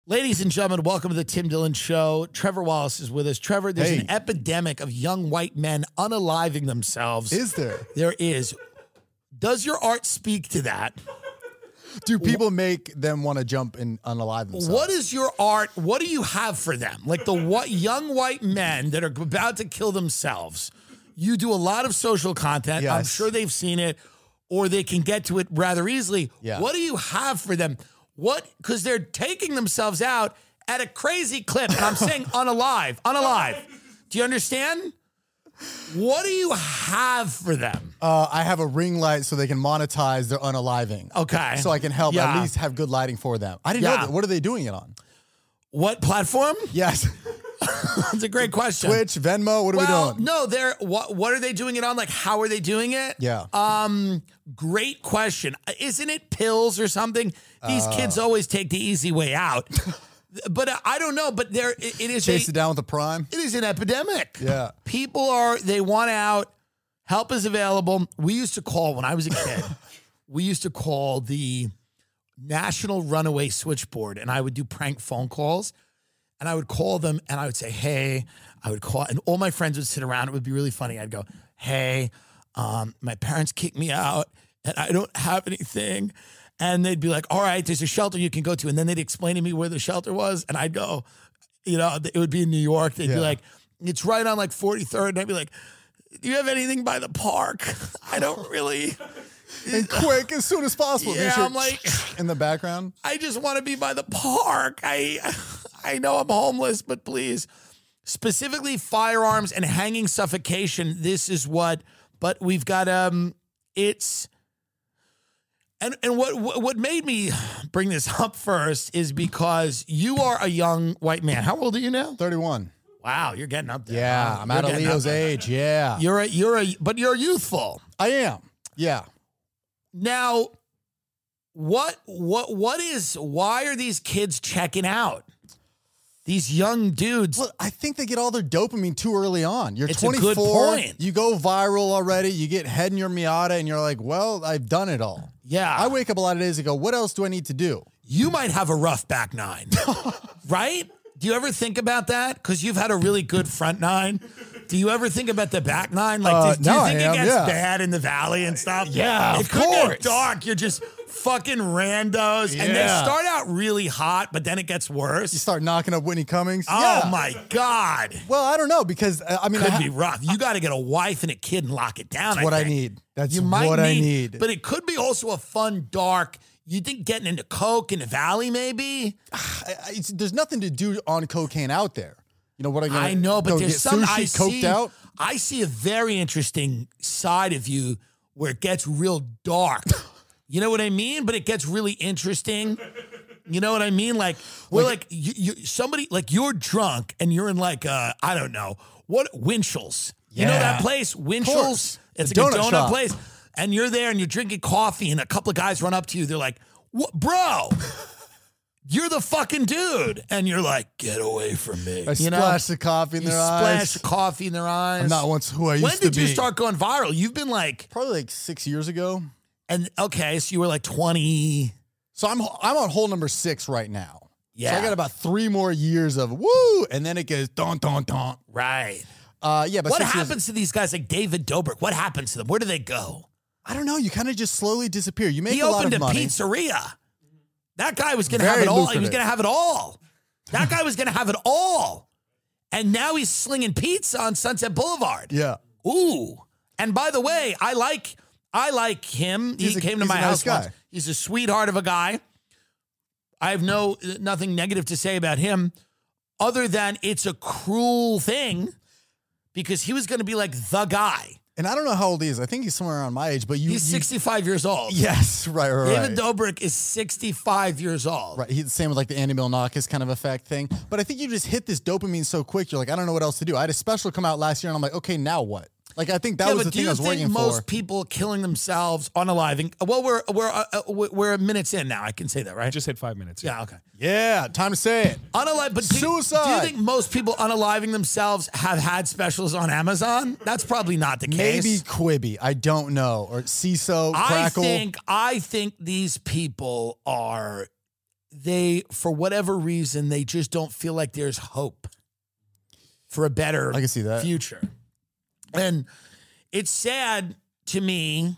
Ladies and gentlemen, welcome to the Tim Dillon Show. Trevor Wallace is with us. Trevor, there's an epidemic of young white men unaliving themselves. Is there? There is. Does your art speak to that? Do people make them want to jump and unalive themselves? What is your art? What do you have for them? Like the young white men that are about to kill themselves. You do a lot of social content. Yes. I'm sure they've seen it, or they can get to it rather easily. Yeah. What do you have for them? Because they're taking themselves out at a crazy clip. And I'm saying unalive. Do you understand? What do you have for them? I have a ring light so they can monetize their unaliving. Okay. So I can help at least have good lighting for them. I didn't know that. What are they doing it on? What platform? Yes. That's a great question. Twitch, Venmo, what are we doing? No, what are they doing it on? Like, how are they doing it? Yeah. Great question. Isn't it pills or something? These kids always take the easy way out. But I don't know. But it is Chase it down with the prime. It is an epidemic. Yeah. People they want out. Help is available. We used to call, when I was a kid, we used to call the National Runaway Switchboard, and I would do prank phone calls. And I would call them and I would say, hey, I would call, and all my friends would sit around. It would be really funny. I'd go, hey, my parents kicked me out and I don't have anything. And they'd be like, all right, there's a shelter you can go to. And then they'd explain to me where the shelter was. And I'd go, it would be in New York. They'd be like, it's right on like 43rd. And I'd be like, do you have anything by the park? I don't really. And quick, as soon as possible. Yeah, I'm like. In the background. I just want to be by the park. I know I'm homeless, but please. Specifically firearms and hanging suffocation. This is but we've got, it's. And what made me bring this up first is because you are a young white man. How old are you now? 31. Wow, you're getting up there. Yeah, I'm out of Leo's age. Yeah. But you're youthful. I am. Yeah. Now, why are these kids checking out? These young dudes. Well, I think they get all their dopamine too early on. You're It's 24. a good point. You go viral already. You get head in your Miata and you're like, well, I've done it all. Yeah. I wake up a lot of days and go, what else do I need to do? You might have a rough back nine, right? Do you ever think about that? Because you've had a really good front nine. Do you ever think about the back nine? Like, do you think it gets bad in the valley and stuff? Yeah, it could get dark. You're just fucking randos. And they start out really hot, but then it gets worse. You start knocking up Whitney Cummings. Oh, my God. Well, I don't know, because, I mean. Could be rough. You got to get a wife and a kid and lock it down, That's what I need. That's what I need. But it could be also a fun, dark. You think getting into coke in the valley, maybe? There's nothing to do on cocaine out there. You know what I'm going to I know, but there's some coked out? I see a very interesting side of you where it gets real dark. You know what I mean? But it gets really interesting. You know what I mean? Like, we're like somebody, like you're drunk and you're in like, I don't know, Winchell's. You know that place? Winchell's? It's like a donut place. And you're there and you're drinking coffee and a couple of guys run up to you. They're like, "What, bro? You're the fucking dude." And you're like, "Get away from me." I splash the coffee in their eyes. Splash the coffee in their eyes. I'm not once who I used to be. When did you start going viral? You've been like. Probably like 6 years ago. And okay, so you were like 20. So I'm on hole number 6 right now. Yeah. So I got about 3 more years of woo. And then it goes don, don, don. Right. But what happens to these guys like David Dobrik? What happens to them? Where do they go? I don't know. You kind of just slowly disappear. You make He a lot of opened money. a pizzeria. That guy was going to have it all. He was going to have it all. That guy was going to have it all. And now he's slinging pizza on Sunset Boulevard. Yeah. Ooh. And by the way, I like him. He came to my house once. He's a sweetheart of a guy. I have nothing negative to say about him other than it's a cruel thing because he was going to be like the guy. And I don't know how old he is. I think he's somewhere around my age, but he's 65 years old. Yes, right. David Dobrik is 65 years old. Right. He's the same with like the Andy Milonakis kind of effect thing. But I think you just hit this dopamine so quick. You're like, I don't know what else to do. I had a special come out last year and I'm like, okay, now what? Like, I think that was the thing I was waiting for. Do you think most people killing themselves, unaliving? Well, we're minutes in now. I can say that, right? Just hit 5 minutes. Yeah, okay. Yeah, time to say it. But suicide. Do you think most people unaliving themselves have had specials on Amazon? That's probably not the case. Maybe Quibi. I don't know. Or CISO, Crackle. I think these people are for whatever reason, they just don't feel like there's hope for a better I can see that. future. And it's sad to me.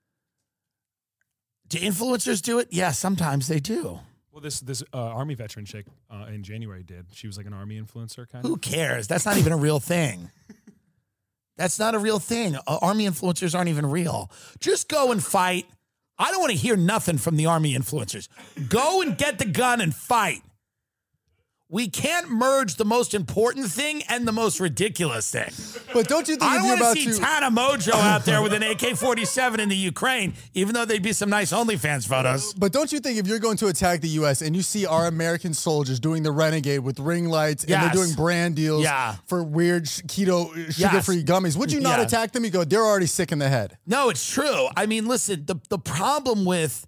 Do influencers do it? Yeah, sometimes they do. Well, this Army veteran chick in January did. She was like an Army influencer kind Who of. cares? That's not even a real thing. That's not a real thing. Army influencers aren't even real. Just go and fight. I don't want to hear nothing from the Army influencers. Go and get the gun and fight. We can't merge the most important thing and the most ridiculous thing. But don't you think I if don't you're want about to see to Tana Mojo out there with an AK-47 in the Ukraine, even though they'd be some nice OnlyFans photos. But don't you think if you're going to attack the U.S. and you see our American soldiers doing the renegade with ring lights and Yes. they're doing brand deals Yeah. for weird keto sugar-free gummies, would you not Yeah. attack them? You go, they're already sick in the head. No, it's true. I mean, listen, the problem with,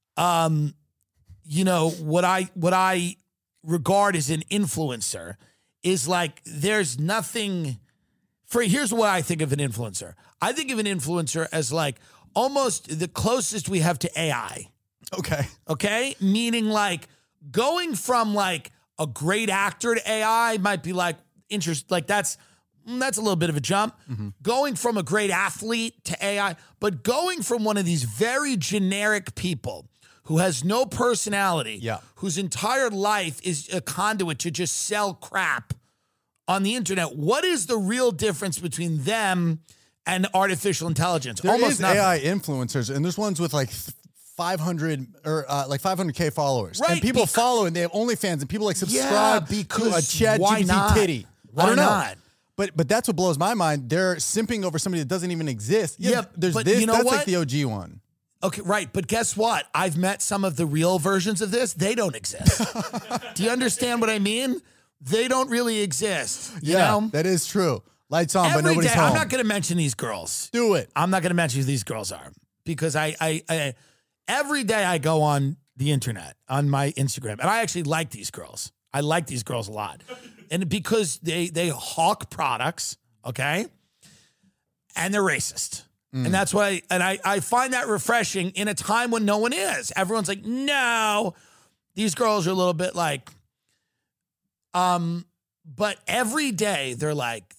what I regard as an influencer is like there's nothing here's what I think of an influencer. I think of an influencer as like almost the closest we have to AI. Okay. Okay? Meaning like going from like a great actor to AI might be like that's a little bit of a jump. Going from a great athlete to AI, but going from one of these very generic people who has no personality, Yeah. whose entire life is a conduit to just sell crap on the internet. What is the real difference between them and artificial intelligence? There Almost is nothing. AI influencers, and there's ones with like 500 or like 500K followers. Right, And people because- follow and they have OnlyFans and people like subscribe to a because Chat why GPT not? titty. Why I don't know. not? But that's what blows my mind. They're simping over somebody that doesn't even exist. Yeah, there's but this. you know That's what? like the OG one. Okay, right. But guess what? I've met some of the real versions of this. They don't exist. Do you understand what I mean? They don't really exist. You know? that is true. Lights on, but Every nobody's day, home. I'm not going to mention these girls. Do it. I'm not going to mention who these girls are because I every day I go on the internet, on my Instagram, and I actually like these girls. I like these girls a lot. And because they hawk products, okay? And they're racist. And that's why, I find that refreshing in a time when no one is. Everyone's like, no, these girls are a little bit like, but every day they're like,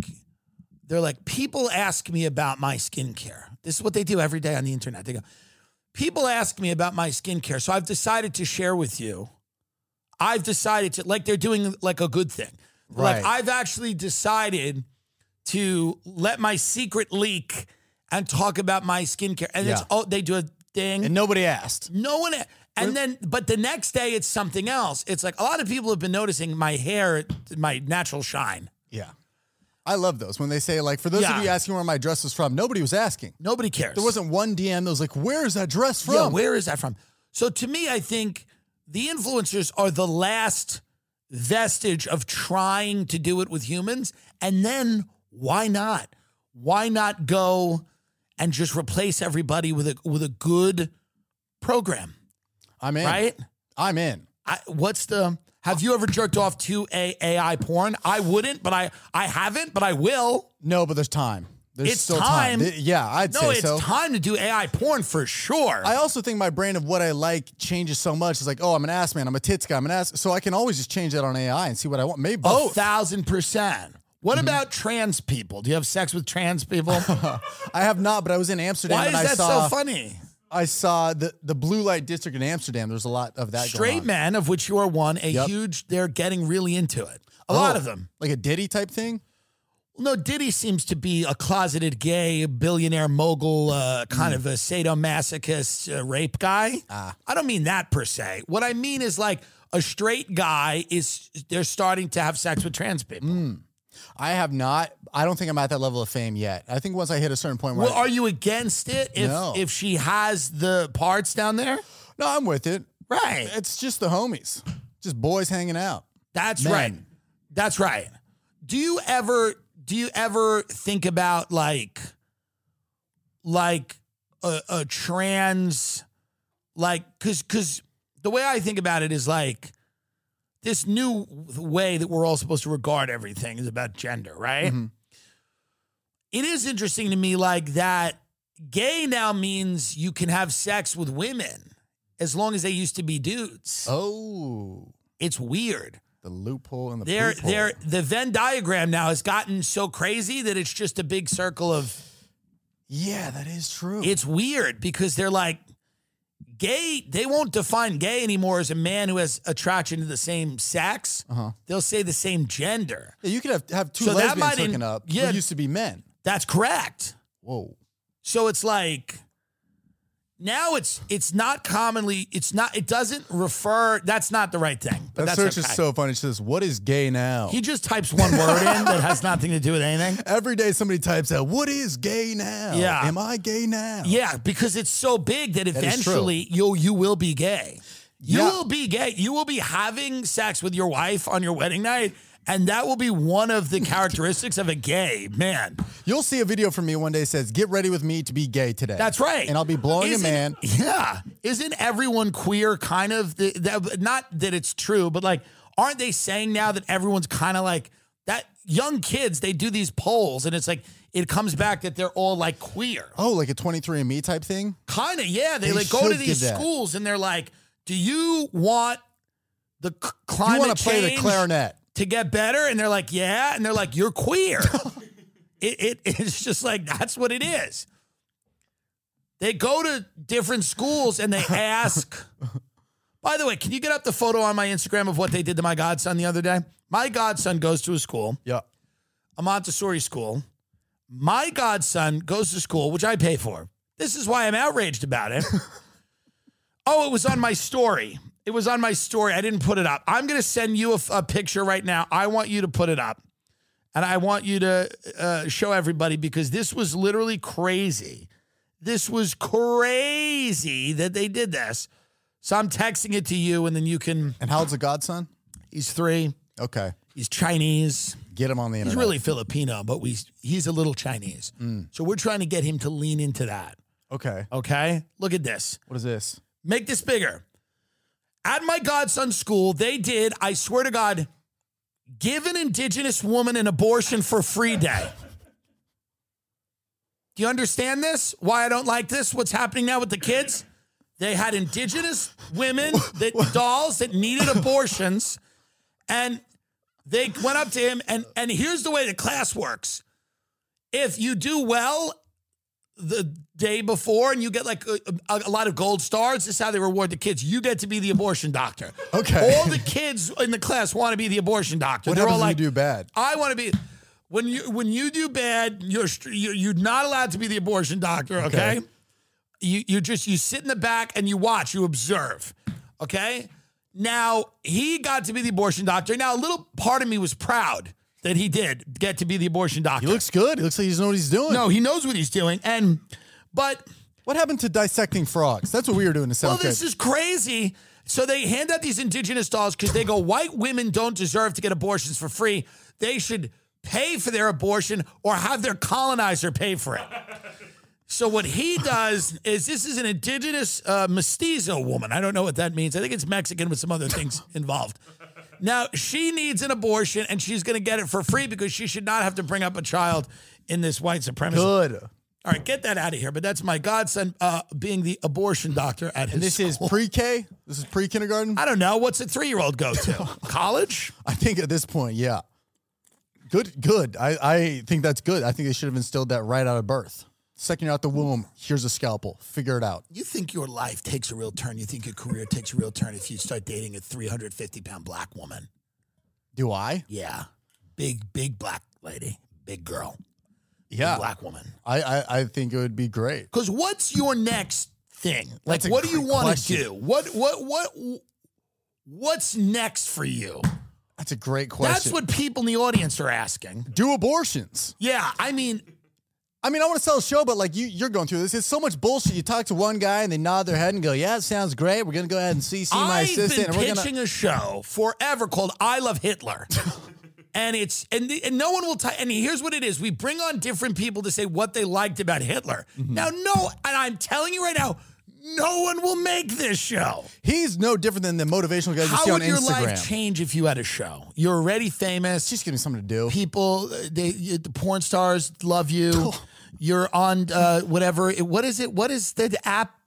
people ask me about my skincare. This is what they do every day on the internet. They go, people ask me about my skincare. So I've decided to share with you. I've decided to, like they're doing like a good thing. Right. Like I've actually decided to let my secret leak and talk about my skincare. And it's they do a thing. And nobody asked. No one, and then, but the next day it's something else. It's like a lot of people have been noticing my hair, my natural shine. Yeah. I love those. When they say, like, for those of you asking where my dress is from, nobody was asking. Nobody cares. There wasn't one DM that was like, where is that dress from? Yeah, where is that from? So to me, I think the influencers are the last vestige of trying to do it with humans. And then why not? Why not go and just replace everybody with a good program? I'm in. Right? I'm in. Have you ever jerked off to AI porn? I wouldn't, but I haven't, but I will. No, but there's time. There's It's still time. Yeah, I'd No, say it's so. time to do AI porn for sure. I also think my brain of what I like changes so much. It's like, oh, I'm an ass man. I'm a tits guy. I'm an ass. So I can always just change that on AI and see what I want. Maybe both. 1,000%. What about trans people? Do you have sex with trans people? I have not, but I was in Amsterdam Why and is I that saw so funny? I saw the blue light district in Amsterdam. There's a lot of that going Straight on. men, of which you are one, they're getting really into it. A lot of them. Like a Diddy type thing? No, Diddy seems to be a closeted gay billionaire mogul, kind of a sadomasochist rape guy. I don't mean that per se. What I mean is like a straight guy they're starting to have sex with trans people. I have not. I don't think I'm at that level of fame yet. I think once I hit a certain point where Well, are you against it No. if she has the parts down there? no, I'm with it. Right. It's just the homies. Just boys hanging out. That's Men. right. That's right. Do you ever think about like a trans, like, cause the way I think about it is like this new way that we're all supposed to regard everything is about gender, right? It is interesting to me like that gay now means you can have sex with women as long as they used to be dudes. Oh, It's weird. the loophole in the They're, poop hole. the Venn diagram now has gotten so crazy that it's just a big circle of. Yeah, that is true. It's weird because they're like, gay, they won't define gay anymore as a man who has attraction to the same sex. They'll say the same gender. Yeah, you could have two So that lesbians might hooking up yeah. who used to be men. That's correct. Whoa. So it's like now it's not commonly, it doesn't refer, that's not the right thing. But That that's search okay. is so funny. It says, what is gay now? He just types one word in that has nothing to do with anything. Every day somebody types out, what is gay now? Yeah. Am I gay now? Yeah, because it's so big that is true. eventually you will be gay. You Yeah. will be gay. You will be having sex with your wife on your wedding night, and that will be one of the characteristics of a gay man. You'll see a video from me one day that says, get ready with me to be gay today. That's right. And I'll be blowing Isn't- a man. Yeah. Isn't everyone queer kind of? Not that it's true, but like, aren't they saying now that everyone's kind of like that? Young kids, they do these polls, and it's like, it comes back that they're all like queer. Oh, like a 23andMe type thing? Kind of, yeah. They They like go to should these give that. schools, and they're like, do you want the You climate want to play the change clarinet. to get better? And they're like, yeah. And they're like, you're queer. It's just like, that's what it is. They go to different schools and they ask. By the way, can you get up the photo on my Instagram of what they did to my godson the other day? My godson goes to a school, Yeah. a Montessori school. My godson goes to school, which I pay for. This is why I'm outraged about it. Oh, it was on my story. It was on my story. I didn't put it up. I'm going to send you a picture right now. I want you to put it up. And I want you to show everybody because this was literally crazy. This was crazy that they did this. So I'm texting it to you and then you can. And how old's the godson? He's 3. Okay. He's Chinese. Get him on the He's internet. really Filipino, but he's a little Chinese. So we're trying to get him to lean into that. Okay. Okay? Look at this. What is this? Make this bigger. At my godson's school, they did, I swear to God, give an indigenous woman an abortion for free day. Do you understand this? Why I don't like this? What's happening now with the kids? They had indigenous women, dolls that needed abortions, and they went up to him, and here's the way the class works. If you do well the day before and you get like a lot of gold stars, this is how they reward the kids. You get to be the abortion doctor. Okay. All the kids in the class want to be the abortion doctor. What They're happens all when like, you do bad? I want to be. When you do bad, you're not allowed to be the abortion doctor. Okay. Okay. You sit in the back and you watch, you observe. Okay. Now he got to be the abortion doctor. Now a little part of me was proud that he did get to be the abortion doctor. He looks good. He looks like he knows what he's doing. No, he knows what he's doing. But What happened to dissecting frogs? That's what we were doing to well, sound this is crazy. So they hand out these indigenous dolls because they go, white women don't deserve to get abortions for free. They should pay for their abortion or have their colonizer pay for it. So what he does is, this is an indigenous mestizo woman. I don't know what that means. I think it's Mexican with some other things involved. Now, she needs an abortion, and she's going to get it for free because she should not have to bring up a child in this white supremacy. Good. All right, get that out of here. But that's my godson being the abortion doctor at his And this is school. pre-K? This is pre-kindergarten? I don't know. What's a 3-year-old go to? College? I think at this point, yeah. Good. I think that's good. I think they should have instilled that right out of birth. Second you're out the womb, here's a scalpel. Figure it out. You think your life takes a real turn. You think your career takes a real turn if you start dating a 350-pound black woman. Do I? Yeah. Big black lady. Big girl. Yeah. Big black woman. I think it would be great. Because what's your next thing? Like, That's a what do you great want question. to do? What's next for you? That's a great question. That's what people in the audience are asking. Do abortions. Yeah, I mean, I want to sell a show, but like you're going through this. It's so much bullshit. You talk to one guy and they nod their head and go, yeah, it sounds great. We're going to go ahead and CC my I've assistant. been And we're pitching a show forever called I Love Hitler. And it's and no one will and here's what it is. We bring on different people to say what they liked about Hitler. Mm-hmm. Now, and I'm telling you right now, no one will make this show. He's no different than the motivational guys you see How on would your Instagram. life change if you had a show? You're already famous. Just give me something to do. People, the porn stars love you. You're on whatever. What is it? What is the app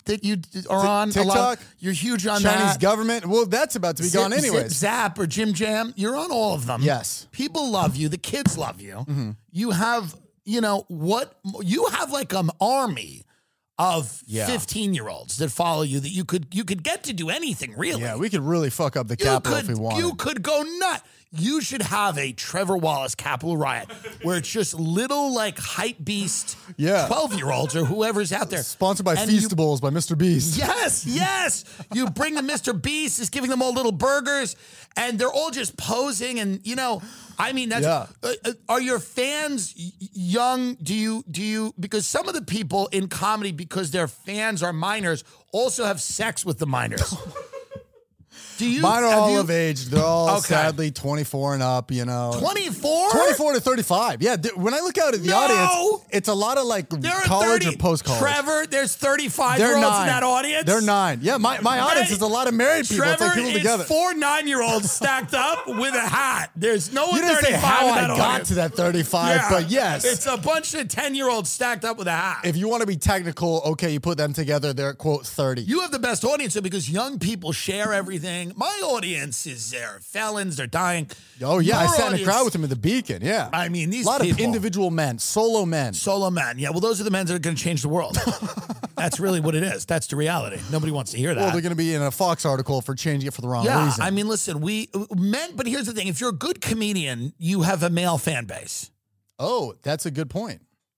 that you are on? TikTok? You're huge on Chinese that. government. Well, that's about to be gone anyways. Zip Zap or Jim Jam. You're on all of them. Yes. People love you. The kids love you. Mm-hmm. You have, you have like an army of 15-year-olds that follow you that you could get to do anything, really. Yeah, we could really fuck up the Capitol if we wanted. You could go nuts. You should have a Trevor Wallace Capitol riot where it's just little like hype beast 12-year-olds or whoever's out there. Sponsored by Feastables by Mr. Beast. Yes. You bring them Mr. Beast, is giving them all little burgers, and they're all just posing. And that's. Are your fans young? Do you? Because some of the people in comedy, because their fans are minors, also have sex with the minors. Mine are all of age. They're all sadly 24 and up, 24? 24 to 35. Yeah. When I look out at the audience, it's a lot of like college or post-college. Trevor, there's 35-year-olds in that audience? They're 9. Yeah, my audience is a lot of married people. Trevor, it's like people together. 4 9-year-olds stacked up with a hat. There's no one 35 say how in that I got audience. to that 35, but yes. It's a bunch of 10-year-olds stacked up with a hat. If you want to be technical, okay, you put them together, they're, quote, 30. You have the best audience because young people share everything. My audience is there. Felons, they're dying. Oh, yeah. Your I sat in a audience- crowd with him at the Beacon. Yeah. I mean, these a lot people. of individual men, solo men. Solo men. Yeah, well, those are the men that are going to change the world. That's really what it is. That's the reality. Nobody wants to hear that. Well, they're going to be in a Fox article for changing it for the wrong reason. I mean, listen, but here's the thing. If you're a good comedian, you have a male fan base. Oh, that's a good point.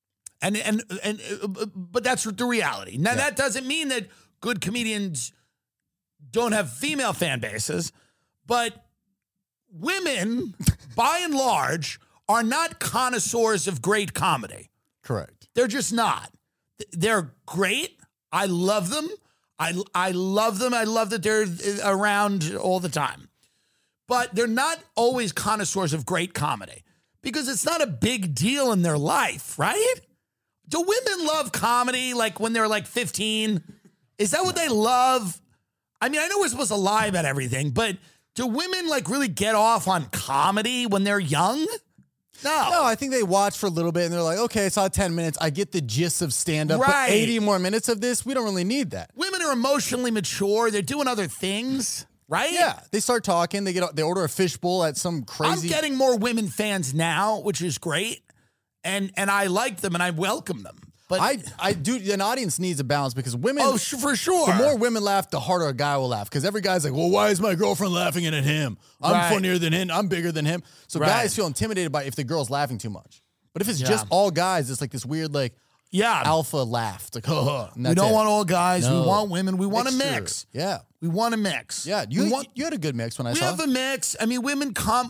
But that's the reality. Now, that doesn't mean that good comedians don't have female fan bases, but women, by and large, are not connoisseurs of great comedy. Correct. They're just not. They're great. I love them. I love them. I love that they're around all the time. But they're not always connoisseurs of great comedy because it's not a big deal in their life, right? Do women love comedy like when they're like 15? Is that what they love? I mean, I know we're supposed to lie about everything, but do women like really get off on comedy when they're young? No, I think they watch for a little bit and they're like, okay, I saw 10 minutes. I get the gist of stand-up, Right. but 80 more minutes of this, we don't really need that. Women are emotionally mature. They're doing other things, right? Yeah, they start talking. They order a fishbowl at some crazy. I'm getting more women fans now, which is great, and I like them and I welcome them. But I do. An audience needs a balance because women. Oh, for sure. The more women laugh, the harder a guy will laugh. Because every guy's like, "Well, why is my girlfriend laughing at him? I'm Right. funnier than him. I'm bigger than him." So Right. guys feel intimidated by if the girl's laughing too much. But if it's just all guys, it's like this weird alpha laugh. It's like, and we that's don't it. want all guys. No. We want women. We want a Mixture. mix. Yeah, We want a mix. yeah. We You had a good mix when I we saw. have a mix. I mean, women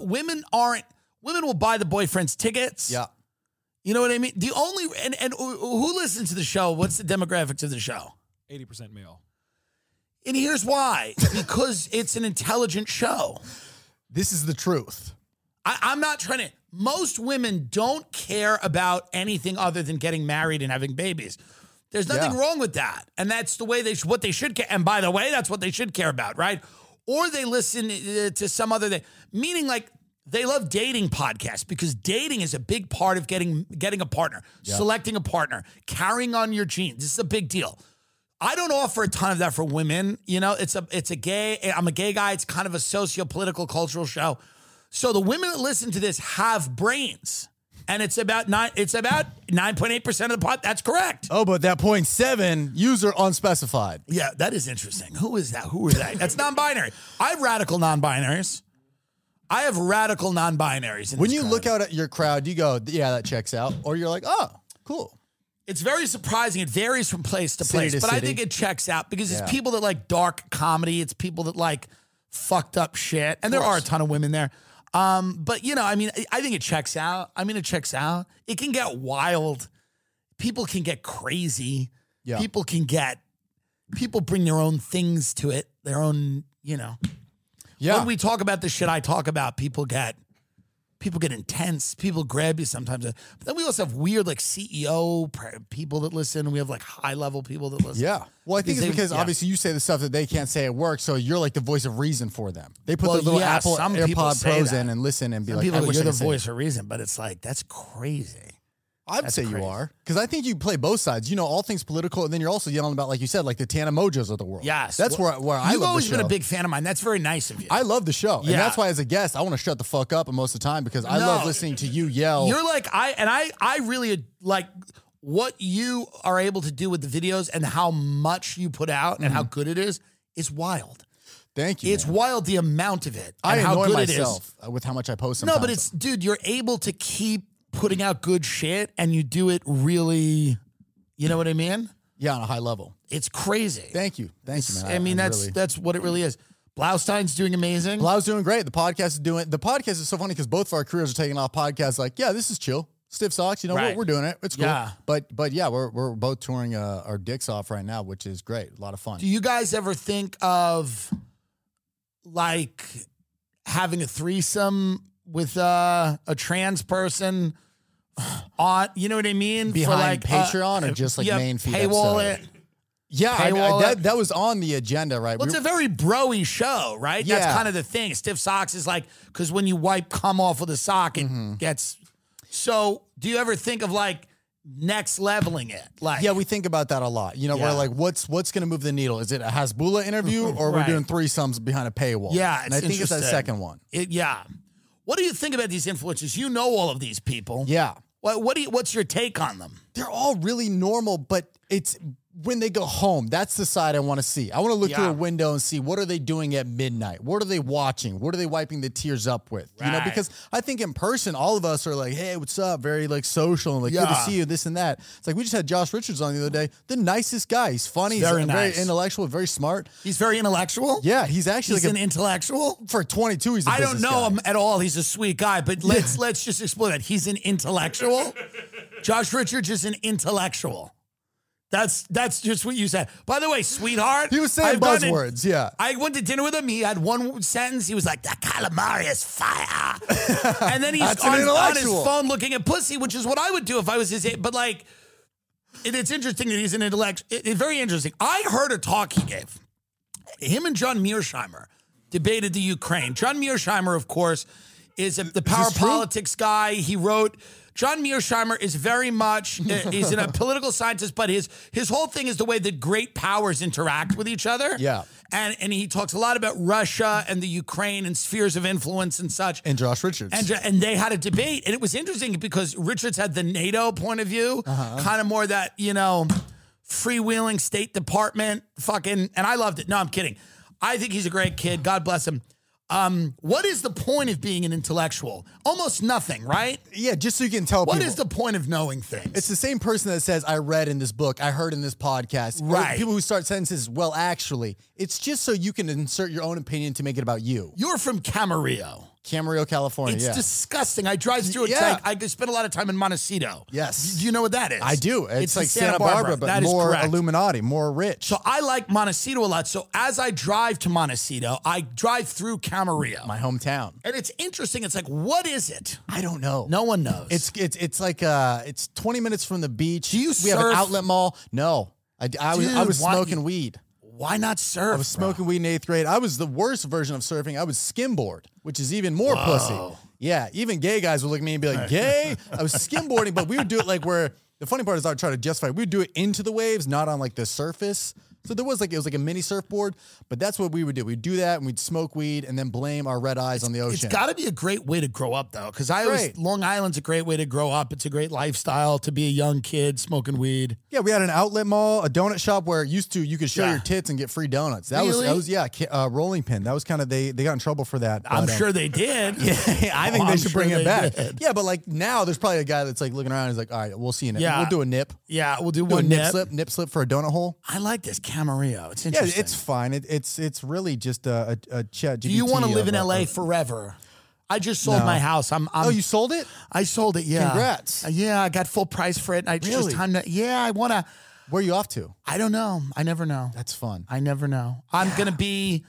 will buy the boyfriend's tickets. Yeah. You know what I mean? The only and who listens to the show? What's the demographics of the show? 80% male. And here's why: because it's an intelligent show. This is the truth. I'm not trying to. Most women don't care about anything other than getting married and having babies. There's nothing wrong with that, and that's the way what they should care. And by the way, that's what they should care about, right? Or they listen to some other thing, meaning like. They love dating podcasts because dating is a big part of getting a partner, selecting a partner, carrying on your genes. This is a big deal. I don't offer a ton of that for women. You know, I'm a gay guy. It's kind of a socio-political cultural show. So the women that listen to this have brains. And it's about 9.8% of the pot. That's correct. Oh, but that 0.7 user unspecified. Yeah, that is interesting. Who is that? Who are they? That's non-binary. I have radical non-binaries. When you look out at your crowd, you go, yeah, that checks out. Or you're like, oh, cool. It's very surprising. It varies from place to place, to but I city. think it checks out because it's people that like dark comedy. It's people that like fucked up shit. And there are a ton of women there. But, I mean, I think it checks out. It checks out. It can get wild. People can get crazy. Yeah. People bring their own things to it, their own, Yeah. When we talk about the shit I talk about, people get intense. People grab you sometimes. But then we also have weird like CEO people that listen. We have like high level people that listen. Yeah. Well, I think it's because obviously you say the stuff that they can't say at work, so you're like the voice of reason for them. They put Well, their little yeah, Apple some people AirPod say Pros that. in and listen and be Some like, people I go, wish you're I the could say voice that. of reason, but it's like that's crazy. I'd say crazy. You are. Because I think you play both sides. You know, all things political, and then you're also yelling about, like you said, like the Tana Mojos of the world. Yes. That's where I love the show. You've always been a big fan of mine. That's very nice of you. I love the show. Yeah. And that's why, as a guest, I want to shut the fuck up most of the time because I love listening to you yell. You're like, I really like what you are able to do with the videos and how much you put out and how good it is wild. Thank you. It's wild the amount of it. I and annoy how good myself with how much I post sometimes. No, but it's, dude, you're able to keep putting out good shit and you do it really, you know what I mean? Yeah, on a high level. It's crazy. Thank you. Thank you, man. I mean, that's what it really is. Blaustein's doing amazing. Blau's doing great. The podcast is so funny because both of our careers are taking off podcasts like, yeah, this is chill. Stiff Socks, you know, we're doing it. It's cool. Yeah. But yeah, we're both touring our dicks off right now, which is great. A lot of fun. Do you guys ever think of like having a threesome with a trans person on, you know what I mean? Behind for like Patreon or just like main feed paywall episode? Yeah, that was on the agenda, right? Well, it's a very bro-y show, right? Yeah. That's kind of the thing. Stiff Socks is like, because when you wipe cum off with a sock, it gets... So do you ever think of like next leveling it? Like, yeah, we think about that a lot. You know, we're like, what's going to move the needle? Is it a Hasbulla interview or we're doing threesomes behind a paywall? Yeah, and I think it's that second one. What do you think about these influencers? You know all of these people. Yeah. What's your take on them? They're all really normal, but it's when they go home, that's the side I want to see. I want to look through a window and see what are they doing at midnight? What are they watching? What are they wiping the tears up with? Right. You know, because I think in person, all of us are like, hey, what's up? Very like social and like good to see you, this and that. It's like we just had Josh Richards on the other day. The nicest guy. He's funny. He's very intellectual, very smart. He's very intellectual? Yeah, he's actually an intellectual? For 22, he's a I don't know him at all. He's a sweet guy, but let's just explore that. He's an intellectual? Josh Richards is an intellectual. That's just what you said. By the way, sweetheart. He was saying buzzwords, yeah. I went to dinner with him. He had one sentence. He was like, the calamari is fire. And then he's on his phone looking at pussy, which is what I would do if I was his age. But like, it's interesting that he's an intellectual. It's very interesting. I heard a talk he gave. Him and John Mearsheimer debated the Ukraine. John Mearsheimer, of course, is the power politics guy. He wrote... John Mearsheimer is very much, he's a political scientist, but his whole thing is the way that great powers interact with each other. Yeah. And he talks a lot about Russia and the Ukraine and spheres of influence and such. And Josh Richards. And they had a debate. And it was interesting because Richards had the NATO point of view, kind of more that, you know, freewheeling State Department fucking, and I loved it. No, I'm kidding. I think he's a great kid. God bless him. What is the point of being an intellectual? Almost nothing, right? Yeah, just so you can tell people. What is the point of knowing things? It's the same person that says, I read in this book, I heard in this podcast. Right. Or people who start sentences, well, actually. It's just so you can insert your own opinion to make it about you. You're from Camarillo. Camarillo, California, It's disgusting. I drive through it. Yeah. I spend a lot of time in Montecito. Yes. Do you know what that is? I do. It's like Santa Barbara, but more Illuminati, more rich. So I like Montecito a lot. So as I drive to Montecito, I drive through Camarillo. My hometown. And it's interesting. It's like, what is it? I don't know. No one knows. It's like it's 20 minutes from the beach. Do you We have an outlet mall. No. I was smoking weed. Why not surf? I was smoking weed in 8th grade. I was the worst version of surfing. I was skimboard, which is even more pussy. Yeah, even gay guys would look at me and be like, gay? I was skimboarding, but we would do it like where, the funny part is I would try to justify, we would do it into the waves, not on like the surface. So it was like a mini surfboard, but that's what we would do. We'd do that and we'd smoke weed and then blame our red eyes on the ocean. It's got to be a great way to grow up though. Cause Long Island's a great way to grow up. It's a great lifestyle to be a young kid smoking weed. Yeah. We had an outlet mall, a donut shop where you could show your tits and get free donuts. That was Rolling Pin. That was kind of, they got in trouble for that. I'm sure they did. Yeah. I think they should bring it back. Yeah. But like now there's probably a guy that's like looking around and he's like, all right, we'll see you next. Yeah. We'll do a nip. Yeah. We'll do one nip. Nip slip for a donut hole. I like this Camarillo. It's interesting. Yeah, it's fine. It's really just a chat. Do you want to live in LA forever? I just sold my house. Oh, you sold it? I sold it. Yeah. Congrats. Yeah, I got full price for it. And just time to. Yeah, I want to. Where are you off to? I don't know. I never know. That's fun. I never know. I'm gonna be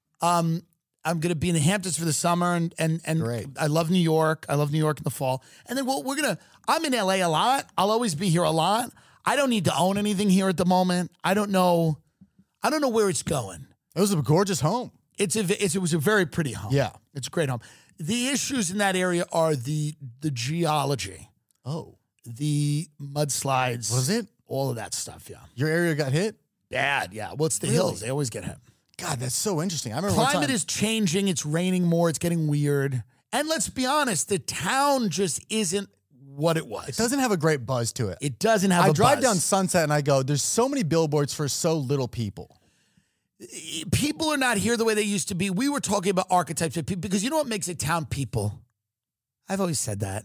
in the Hamptons for the summer, and Great. I love New York. I love New York in the fall, and then I'm in LA a lot. I'll always be here a lot. I don't need to own anything here at the moment. I don't know where it's going. It was a gorgeous home. It was a very pretty home. Yeah. It's a great home. The issues in that area are the geology. Oh. the mudslides. Was it? All of that stuff, yeah. Your area got hit? Bad, yeah. Well, it's the hills. They always get hit. God, that's so interesting. I remember climate is changing. It's raining more. It's getting weird. And let's be honest, the town just isn't what it was. It doesn't have a great buzz to it. It doesn't have a buzz. I drive down Sunset and I go, there's so many billboards for so little people. People are not here the way they used to be. We were talking about archetypes of people because you know what makes a town people? I've always said that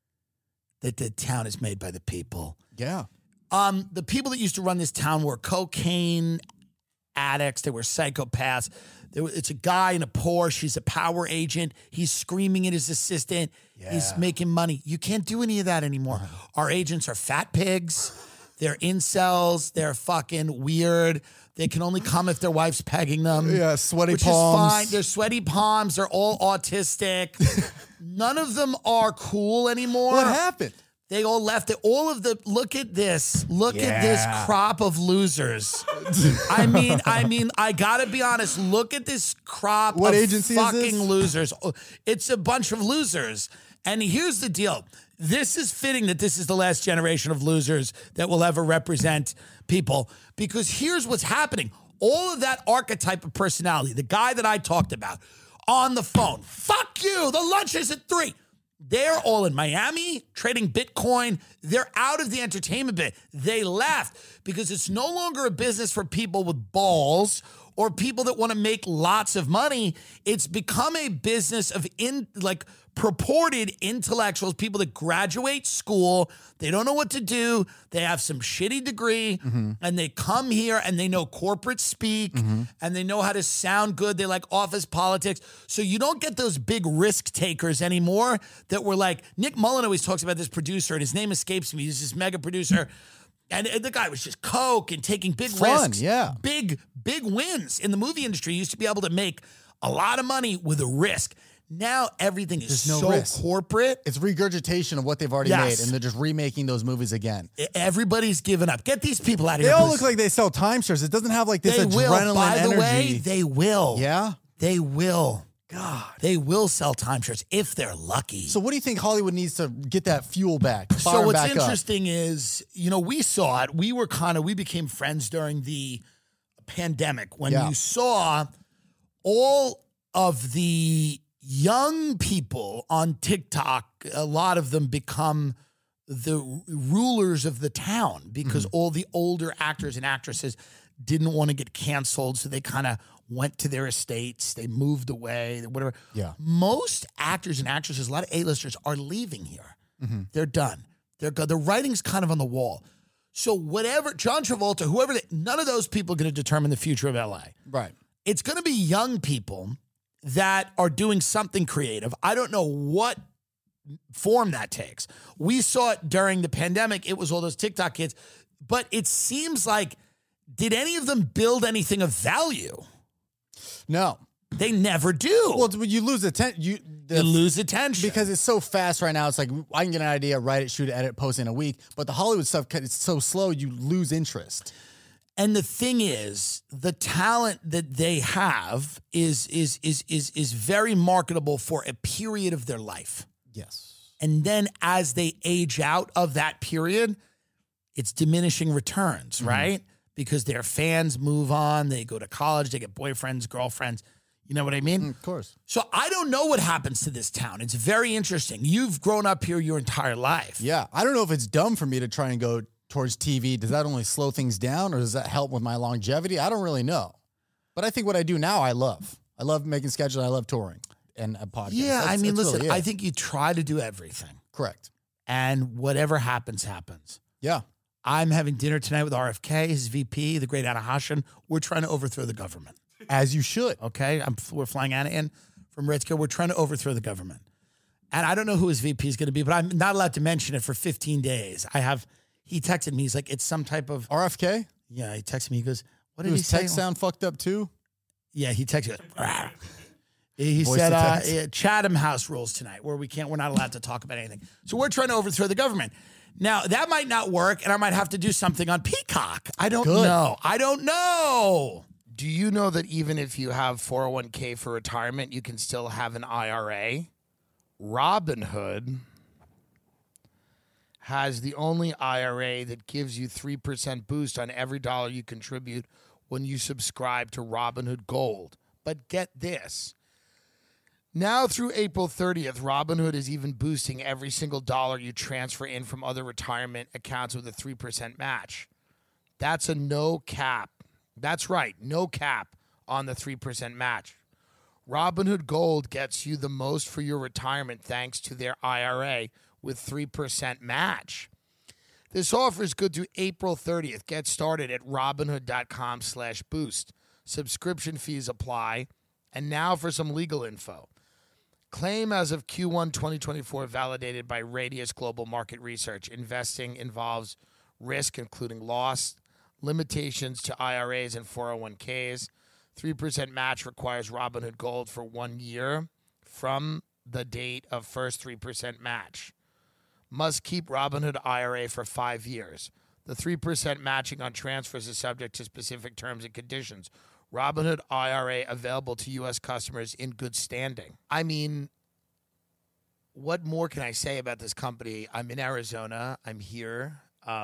the town is made by the people. Yeah. The people that used to run this town were cocaine addicts. They were psychopaths. It's a guy in a Porsche. He's a power agent. He's screaming at his assistant. Yeah. He's making money. You can't do any of that anymore. Our agents are fat pigs. They're incels. They're fucking weird. They can only come if their wife's pegging them. Yeah, sweaty palms. Which is fine. They're sweaty palms. They're all autistic. None of them are cool anymore. What happened? They all left it. All of the look at this. Look at this crop of losers. I mean, I gotta be honest. Look at this crop of agency fucking losers. It's a bunch of losers. And here's the deal. This is fitting that this is the last generation of losers that will ever represent people. Because here's what's happening. All of that archetype of personality, the guy that I talked about on the phone, fuck you, the lunch is at 3. They're all in Miami trading Bitcoin. They're out of the entertainment bit. They left because it's no longer a business for people with balls or people that want to make lots of money. It's become a business of purported intellectuals, people that graduate school. They don't know what to do. They have some shitty degree and they come here and they know corporate speak and they know how to sound good. They like office politics. So you don't get those big risk takers anymore that were like, Nick Mullen always talks about this producer and his name escapes me. He's this mega producer. And the guy was just coke and taking big risks. Yeah. Big wins in the movie industry. You used to be able to make a lot of money with a risk. Now everything is so risk. Corporate. It's regurgitation of what they've already made, and they're just remaking those movies again. Everybody's given up. Get these people out of here. They all look like they sell timeshares. It doesn't have like this adrenaline By the energy. way, they will. Yeah? They will. God. They will sell timeshares if they're lucky. So what do you think Hollywood needs to get that fuel back? So what's interesting is, we saw it. We became friends during the pandemic when you saw all of the young people on TikTok, a lot of them become the rulers of the town because all the older actors and actresses didn't want to get canceled. So they kind of went to their estates. They moved away, whatever. Yeah. Most actors and actresses, a lot of A-listers are leaving here. They're done. The writing's kind of on the wall. So whatever, John Travolta, whoever, none of those people are going to determine the future of LA. Right. It's going to be young people that are doing something creative. I don't know what form that takes. We saw it during the pandemic. It was all those TikTok kids. But it seems like, did any of them build anything of value? No. They never do. Well, you lose attention. You lose attention. Because it's so fast right now. It's like, I can get an idea, write it, shoot it, edit, post in a week. But the Hollywood stuff, it's so slow, you lose interest. And the thing is, the talent that they have is very marketable for a period of their life. Yes. And then as they age out of that period, it's diminishing returns, right? Because their fans move on, they go to college, they get boyfriends, girlfriends. You know what I mean? Of course. So I don't know what happens to this town. It's very interesting. You've grown up here your entire life. Yeah. I don't know if it's dumb for me to try and go towards TV. Does that only slow things down or does that help with my longevity? I don't really know. But I think what I do now, I love. I love making schedules. I love touring and a podcast. Yeah, listen, really I think you try to do everything. Correct. And whatever happens, happens. Yeah. I'm having dinner tonight with RFK, his VP, the great Anna Hassan. We're trying to overthrow the government. As you should. Okay? We're flying Anna in from Redskill. We're trying to overthrow the government. And I don't know who his VP is going to be, but I'm not allowed to mention it for 15 days. He texted me. He's like, it's some type of... RFK? Yeah, he texted me. He goes, what did he say? His text sound fucked up too? Yeah, he texted me. He said, Chatham House rules tonight where we're not allowed to talk about anything. So we're trying to overthrow the government. Now, that might not work, and I might have to do something on Peacock. I don't know. Do you know that even if you have 401k for retirement, you can still have an IRA? Robinhood has the only IRA that gives you 3% boost on every dollar you contribute when you subscribe to Robinhood Gold. But get this. Now through April 30th, Robinhood is even boosting every single dollar you transfer in from other retirement accounts with a 3% match. That's a no cap. That's right, no cap on the 3% match. Robinhood Gold gets you the most for your retirement thanks to their IRA with 3% match. This offer is good through April 30th. Get started at Robinhood.com/boost. Subscription fees apply. And now for some legal info. Claim as of Q1 2024 validated by Radius Global Market Research. Investing involves risk, including loss, limitations to IRAs and 401ks. 3% match requires Robinhood Gold for 1 year from the date of first 3% match. Must keep Robinhood IRA for 5 years. The 3% matching on transfers is subject to specific terms and conditions. Robinhood IRA available to U.S. customers in good standing. I mean, what more can I say about this company? I'm in Arizona. I'm here.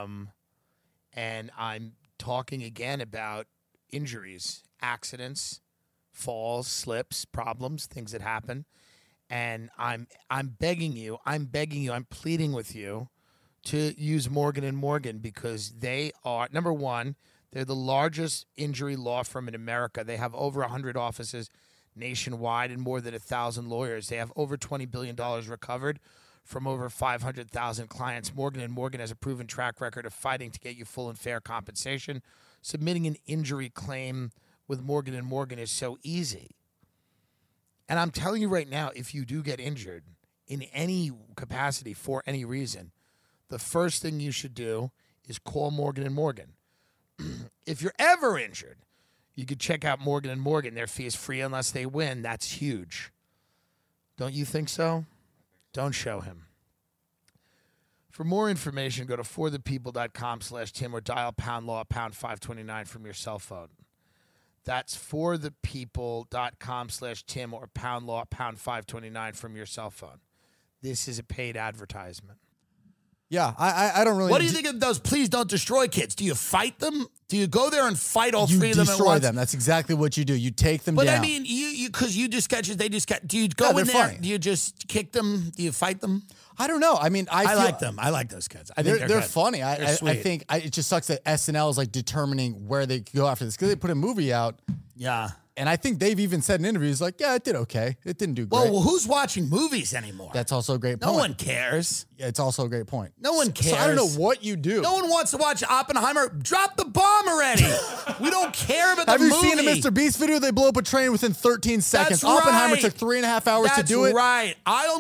And I'm talking again about injuries, accidents, falls, slips, problems, things that happen. And I'm begging you, I'm pleading with you to use Morgan & Morgan because they are, number one, they're the largest injury law firm in America. They have over 100 offices nationwide and more than 1,000 lawyers. They have over $20 billion recovered from over 500,000 clients. Morgan & Morgan has a proven track record of fighting to get you full and fair compensation. Submitting an injury claim with Morgan & Morgan is so easy. And I'm telling you right now, if you do get injured in any capacity for any reason, the first thing you should do is call Morgan & Morgan. If you're ever injured, you could check out Morgan & Morgan. Their fee is free unless they win. That's huge. Don't you think so? Don't show him. For more information, go to forthepeople.com/Tim or dial #law #529 from your cell phone. That's forthepeople.com/Tim or #law #529 from your cell phone. This is a paid advertisement. Yeah, I don't really. What do you think of those Please Don't Destroy kids? Do you fight them? Do you go there and fight all three of them at once? You destroy them. That's exactly what you do. You take them down. But I mean, because you just catch it, they just get. Do you go in there? Funny. Do you just kick them? Do you fight them? I don't know. I mean, I like them. I like those kids. I think they're funny. I think it just sucks that SNL is like determining where they go after this because they put a movie out. Yeah. And I think they've even said in interviews, like, yeah, it did okay. It didn't do great. Well, who's watching movies anymore? That's also a great point. No one cares. Yeah, it's also a great point. No one cares. So I don't know what you do. No one wants to watch Oppenheimer. Drop the bomb already. We don't care about the movie. Have you seen a Mr. Beast video? They blow up a train within 13 seconds. That's Oppenheimer right. took 3.5 hours to do it. That's right.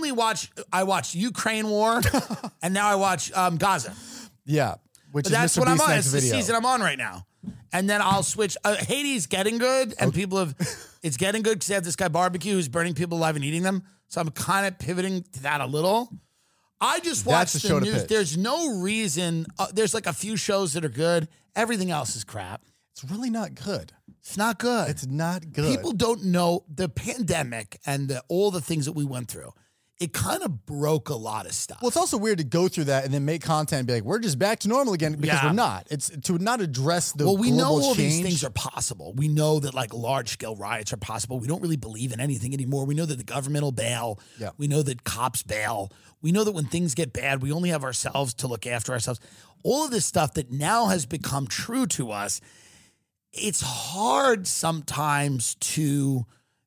I watched Ukraine War, and now I watch Gaza. Yeah. That's Mr. what Beast's I'm on. next It's video. the season I'm on right now. And then I'll switch. Hades getting good, and it's getting good because they have this guy Barbecue who's burning people alive and eating them. So I'm kind of pivoting to that a little. I just watched the news. There's no reason. There's like a few shows that are good. Everything else is crap. It's really not good. It's not good. It's not good. People don't know the pandemic and all the things that we went through. It kind of broke a lot of stuff. Well, it's also weird to go through that and then make content and be like, we're just back to normal again because we're not. It's to not address the we know all change. These things are possible. We know that like large-scale riots are possible. We don't really believe in anything anymore. We know that the government will bail. Yeah. We know that cops bail. We know that when things get bad, we only have ourselves to look after ourselves. All of this stuff that now has become true to us, it's hard sometimes to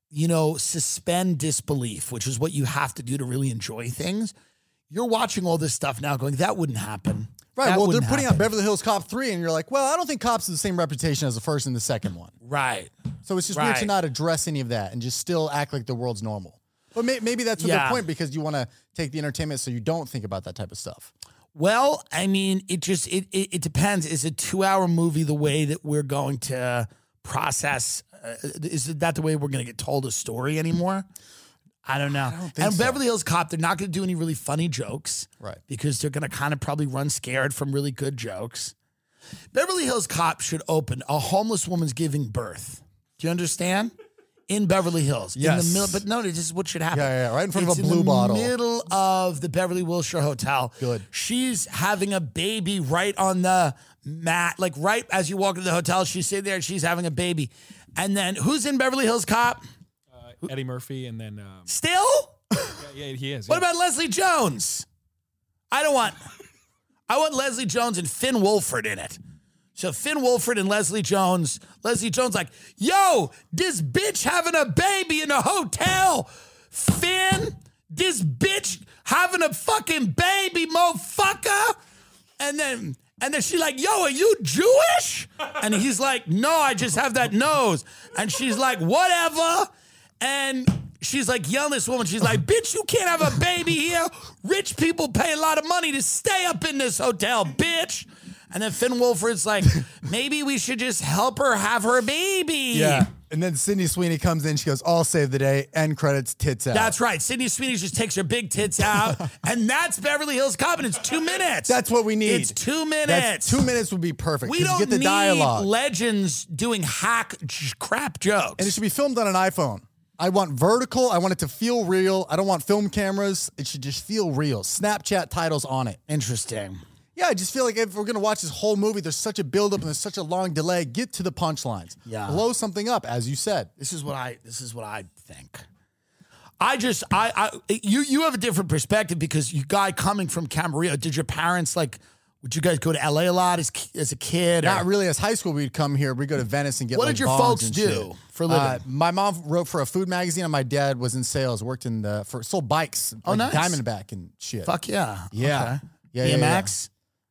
suspend disbelief, which is what you have to do to really enjoy things. You're watching all this stuff now going, that wouldn't happen. Right. Well, they're putting out Beverly Hills Cop 3, and you're like, well, I don't think Cops have the same reputation as the first and the second one. Right. So it's just weird to not address any of that and just still act like the world's normal. But maybe that's what their point, because you want to take the entertainment so you don't think about that type of stuff. Well, I mean, it depends. Is a 2-hour movie the way that we're going to process? Is that the way we're going to get told a story anymore? I don't know. Beverly Hills Cop, they're not going to do any really funny jokes. Right. Because they're going to kind of probably run scared from really good jokes. Beverly Hills Cop should open a homeless woman's giving birth. Do you understand? in Beverly Hills. Yes. In the middle, but no, this is what should happen. Yeah, right in front of a blue in the bottle. Middle of the Beverly Wilshire Hotel. Good. She's having a baby right on the mat, like right as you walk into the hotel. She's sitting there and she's having a baby. And then who's in Beverly Hills Cop? Eddie Murphy, and then Still? yeah, he is. What about Leslie Jones? I want Leslie Jones and Finn Wolford in it. So Finn Wolford and Leslie Jones like, yo, this bitch having a baby in a hotel. Finn, this bitch having a fucking baby, motherfucker. And then she's like, yo, are you Jewish? And he's like, no, I just have that nose. And she's like, whatever. And she's like yelling at this woman. She's like, bitch, you can't have a baby here. Rich people pay a lot of money to stay up in this hotel, bitch. And then Finn Wolford's like, maybe we should just help her have her baby. Yeah. And then Sydney Sweeney comes in. She goes, all save the day. End credits, tits out. That's right. Sydney Sweeney just takes her big tits out. And that's Beverly Hills Cop. And it's 2 minutes. That's what we need. It's 2 minutes. 2 minutes would be perfect. We don't you get the need dialogue. legends doing crap jokes. And it should be filmed on an iPhone. I want vertical. I want it to feel real. I don't want film cameras. It should just feel real. Snapchat titles on it. Interesting. Yeah, I just feel like if we're going to watch this whole movie, there's such a buildup and there's such a long delay. Get to the punchlines. Yeah. Blow something up, as you said. This is what I think. You have a different perspective because you guy coming from Camarillo. Did your parents would you guys go to LA a lot as a kid? Not really. As high school, we'd come here. We'd go to Venice and get What did your folks do for a living? My mom wrote for a food magazine and my dad was in sales, worked sold bikes. Nice. Diamondback and shit. Fuck yeah. Yeah. Okay. Yeah. BMX?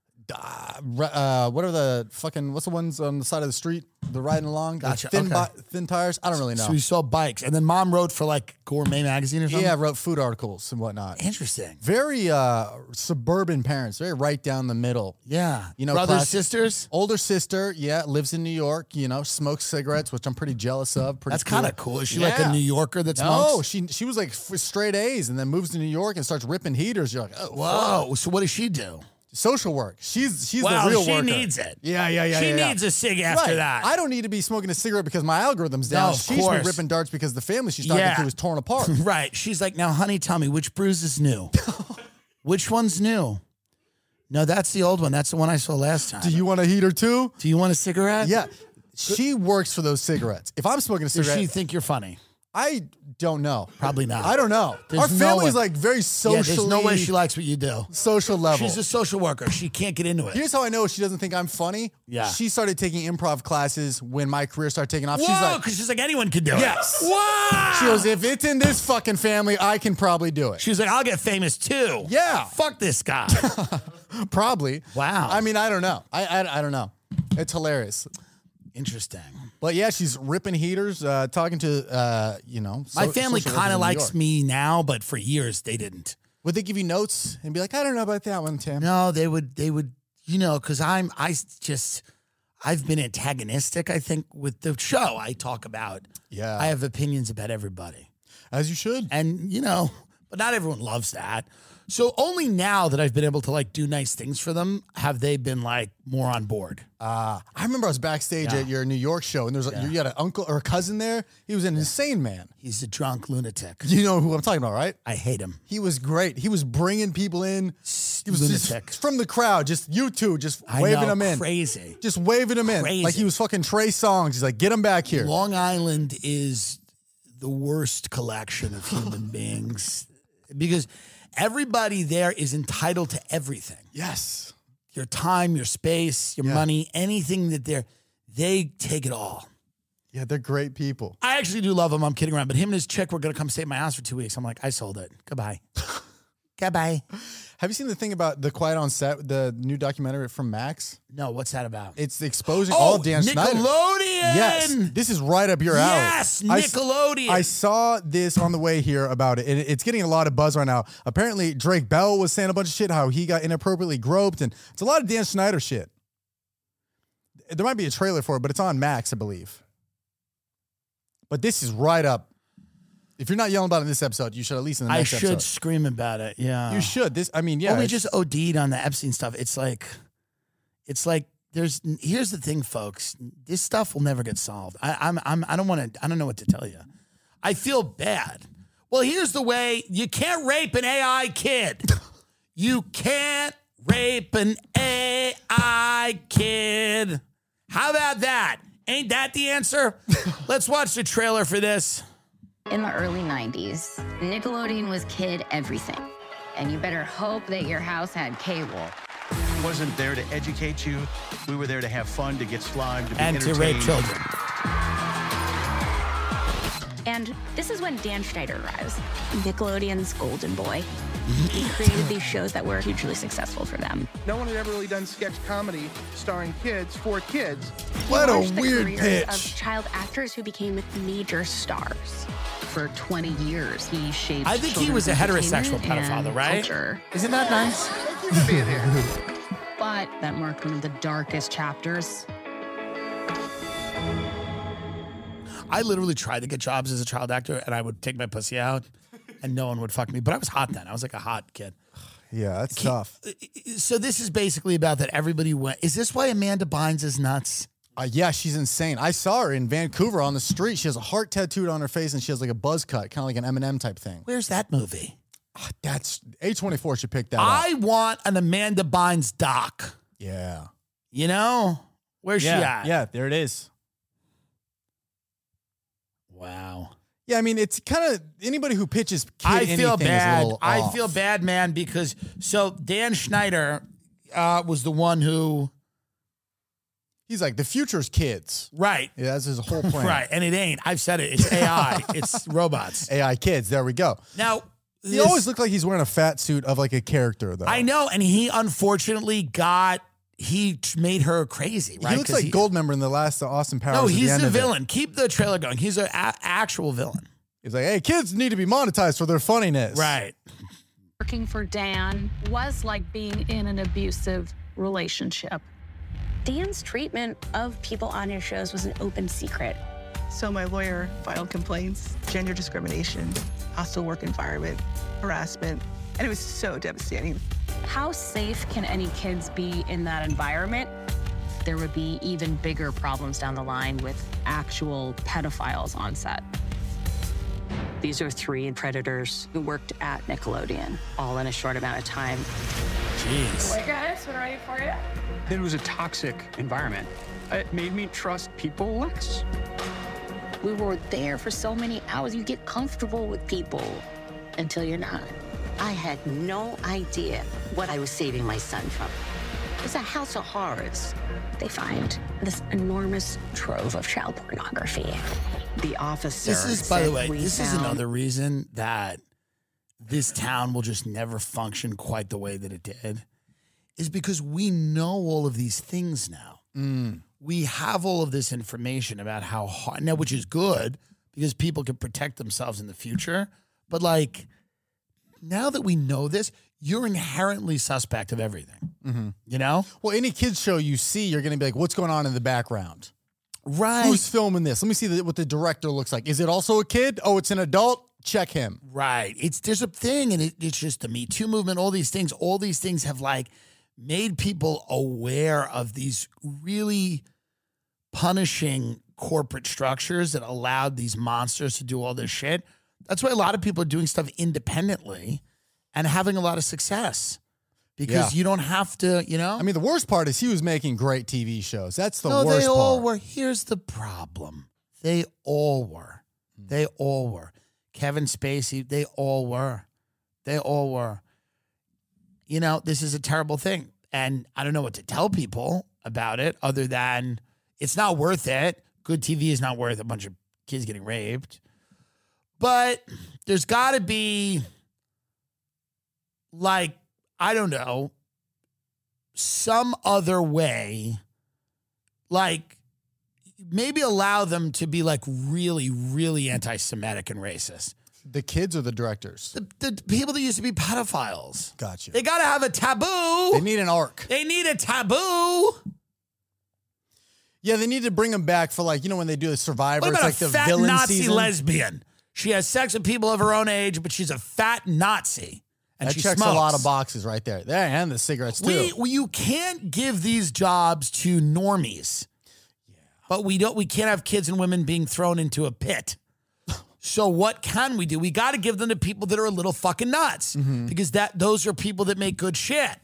What are the fucking, what's the ones on the side of the street? The riding along? Gotcha. Thin tires? I don't really know. So you saw bikes. And then mom wrote for Gourmet Magazine or something? Yeah, wrote food articles and whatnot. Interesting. Very suburban parents, very right down the middle. Yeah. Brothers, sisters? Older sister, lives in New York, smokes cigarettes, which I'm pretty jealous of. That's kind of cool. Is she like a New Yorker that smokes? No, she was like straight A's and then moves to New York and starts ripping heaters. You're like, oh, whoa. fuck. So what does she do? Social work. She's the real worker. She needs it. Yeah. She needs a cig after that. I don't need to be smoking a cigarette because my algorithm's down. No, She's been ripping darts because the family she's talking to is torn apart. Right. She's like, now, honey, tell me, which bruise is new? Which one's new? No, that's the old one. That's the one I saw last time. Do you want a heater too? Do you want a cigarette? Yeah. She works for those cigarettes. If I'm smoking a cigarette. Does she think you're funny? I don't know. Probably not. I don't know. Our family's very socially. Yeah, there's no way she likes what you do. Social level. She's a social worker. She can't get into it. Here's how I know she doesn't think I'm funny. Yeah. She started taking improv classes when my career started taking off. Whoa, because she's like, anyone can do it. Yes. Wow. She goes, if it's in this fucking family, I can probably do it. She's like, I'll get famous too. Yeah. Fuck this guy. Probably. Wow. I mean, I don't know. I don't know. It's hilarious. Interesting. But yeah, she's ripping heaters, talking to, my family kind of likes me now, but for years they didn't. Would they give you notes and be like, I don't know about that one, Tim? No, they would, because I've been antagonistic, I think, with the show I talk about. Yeah. I have opinions about everybody. As you should. And, but not everyone loves that. So only now that I've been able to do nice things for them have they been more on board. I remember I was backstage at your New York show and you had an uncle or a cousin there. He was an insane man. He's a drunk lunatic. You know who I'm talking about, right? I hate him. He was great. He was bringing people in. He was lunatic. Just from the crowd, just you two, just waving them in. Crazy. Just waving them in. Like he was fucking Trey Songz. He's like, get him back here. Long Island is the worst collection of human beings because everybody there is entitled to everything. Yes. Your time, your space, your money, anything that they take it all. Yeah, they're great people. I actually do love him. I'm kidding around. But him and his chick were going to come stay at my house for 2 weeks. I'm like, I sold it. Goodbye. Goodbye. Have you seen the thing about The Quiet on Set, the new documentary from Max? No, what's that about? It's exposing all of Dan Schneider. Nickelodeon! Yes, this is right up your alley. Yes, Nickelodeon. I saw this on the way here about it. It's getting a lot of buzz right now. Apparently, Drake Bell was saying a bunch of shit, how he got inappropriately groped, and it's a lot of Dan Schneider shit. There might be a trailer for it, but it's on Max, I believe. But this is right up. If you're not yelling about it in this episode, you should at least in the next episode. I should scream about it, yeah. You should. We just OD'd on the Epstein stuff. It's like here's the thing, folks. This stuff will never get solved. I don't know what to tell you. I feel bad. Well, here's the way. You can't rape an AI kid. You can't rape an AI kid. How about that? Ain't that the answer? Let's watch the trailer for this. In the early 90s, Nickelodeon was kid everything. And you better hope that your house had cable. Wasn't there to educate you. We were there to have fun, to get slogged, to be and entertained. to rape children. And this is when Dan Schneider arrives, Nickelodeon's golden boy. He created these shows that were hugely successful for them. No one had ever really done sketch comedy starring kids for kids. What a weird pitch. Of child actors who became major stars. For 20 years, he shaped. I think he was a heterosexual pedophile, right? Culture. Isn't that nice? But that marked one of the darkest chapters. I literally tried to get jobs as a child actor, and I would take my pussy out, and no one would fuck me. But I was hot then. I was like a hot kid. Yeah, that's tough. So this is basically about that everybody went. Is this why Amanda Bynes is nuts? Yeah, she's insane. I saw her in Vancouver on the street. She has a heart tattooed on her face, and she has like a buzz cut, kind of like an Eminem type thing. Where's that movie? That's A24 should pick that up. I want an Amanda Bynes doc. Yeah. You know? Where's she at? Yeah, there it is. Wow. Yeah, I mean, it's kind of anybody who pitches kid I feel bad. I feel bad, man, because so Dan Schneider was the one who. He's like, the future's kids. Right. Yeah, that's his whole plan. Right. And it ain't. I've said it. It's AI. It's robots. AI kids. There we go. Now, he always looked like he's wearing a fat suit of like a character, though. I know. And he unfortunately he made her crazy, right? He looks like Goldmember in the last Austin Powers. No, he's the villain. Keep the trailer going. He's an actual villain. He's like, hey, kids need to be monetized for their funniness. Right. Working for Dan was like being in an abusive relationship. Dan's treatment of people on his shows was an open secret. So my lawyer filed complaints, gender discrimination, hostile work environment, harassment, and it was so devastating. How safe can any kids be in that environment? There would be even bigger problems down the line with actual pedophiles on set. These are 3 predators who worked at Nickelodeon, all in a short amount of time. Jeez. Hey guys, we're ready for you. It was a toxic environment. It made me trust people less. We were there for so many hours. You get comfortable with people until you're not. I had no idea what I was saving my son from. It's a house of horrors. They find this enormous trove of child pornography. The officer. This is, by the way, this is another reason that this town will just never function quite the way that it did, is because we know all of these things now. We have all of this information about how hard, now, which is good because people can protect themselves in the future. But like, now that we know this, you're inherently suspect of everything. You know? Well, any kids show you see, you're going to be like, what's going on in the background? Right. Who's filming this? Let me see what the director looks like. Is it also a kid? Oh, it's an adult? Check him. Right. There's a thing, and it's just the Me Too movement, all these things have like made people aware of these really punishing corporate structures that allowed these monsters to do all this shit. That's why a lot of people are doing stuff independently and having a lot of success because you don't have to, you know? I mean, the worst part is he was making great TV shows. That's the worst part. No, they all were. Here's the problem. They all were. They all were. Kevin Spacey, they all were. They all were. You know, this is a terrible thing. And I don't know what to tell people about it other than it's not worth it. Good TV is not worth a bunch of kids getting raped. But there's got to be, like, I don't know, some other way, like, maybe allow them to be, like, really, really anti-Semitic and racist. The kids or the directors? The people that used to be pedophiles. Gotcha. They got to have a taboo. They need an arc. They need a taboo. Yeah, they need to bring them back for, like, you know, when they do the Survivor. What about it's like a the fat villain Nazi season? lesbian? She has sex with people of her own age, but she's a fat Nazi. And that she checks smokes. a lot of boxes right there. There, and the cigarettes, too. You can't give these jobs to normies. Yeah. But we can't have kids and women being thrown into a pit. So what can we do? We got to give them to people that are a little fucking nuts because those are people that make good shit.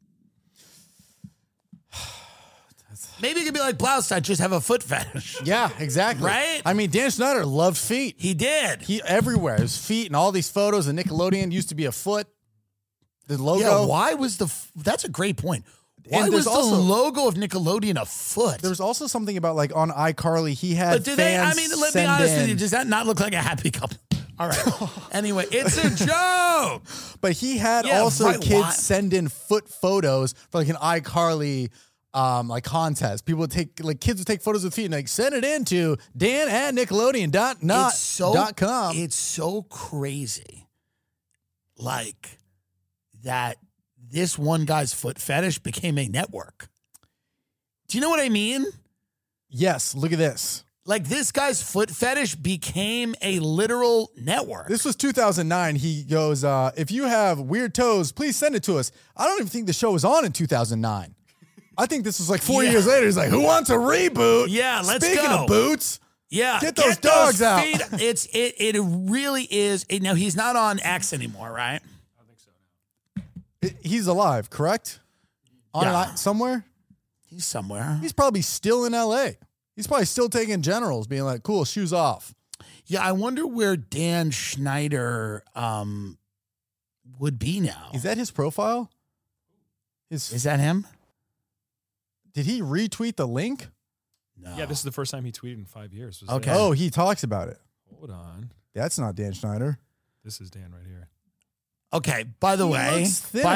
Maybe it could be like Blaustein, just have a foot fetish. Yeah, exactly. Right? I mean, Dan Schneider loved feet. He did. He everywhere. His feet and all these photos of Nickelodeon used to be a foot. The logo. Yeah, why was that's a great point. Why was the logo of Nickelodeon a foot? There was also something about like on iCarly, he had But let me be honest with you, does that not look like a happy couple? All right. Anyway, it's a joke. But he had kids send in foot photos for like an iCarly like contest. People would kids would take photos of feet and like send it in to Dan at Nickelodeon.com. It's so crazy. Like that this one guy's foot fetish became a network. Do you know what I mean? Yes, look at this. Like this guy's foot fetish became a literal network. This was 2009. He goes, if you have weird toes, please send it to us. I don't even think the show was on in 2009. I think this was like 4 years later. He's like, who wants a reboot? Yeah, let's Speaking go. of boots, yeah, get those dogs out. Feet. It really is. Now he's not on X anymore, right? I think so now. He's alive, correct? Somewhere? He's somewhere. He's probably still in LA. He's probably still taking generals, being like, cool, shoes off. Yeah, I wonder where Dan Schneider would be now. Is that his profile? Is that him? Did he retweet the link? No. Yeah, this is the first time he tweeted in 5 years. Okay. Oh, he talks about it. Hold on. That's not Dan Schneider. This is Dan right here. Okay, by the way,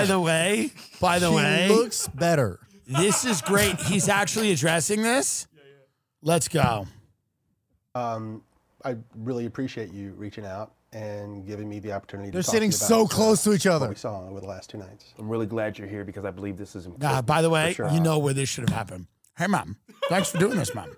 he looks better. This is great. He's actually addressing this. Let's go. I really appreciate you reaching out and giving me the opportunity They're to talk sitting to you so about, close to each other. what we saw over the last 2 nights. I'm really glad you're here because I believe this is important. By the way, sure. you know where this should have happened. Hey, Mom. Thanks for doing this, Mom.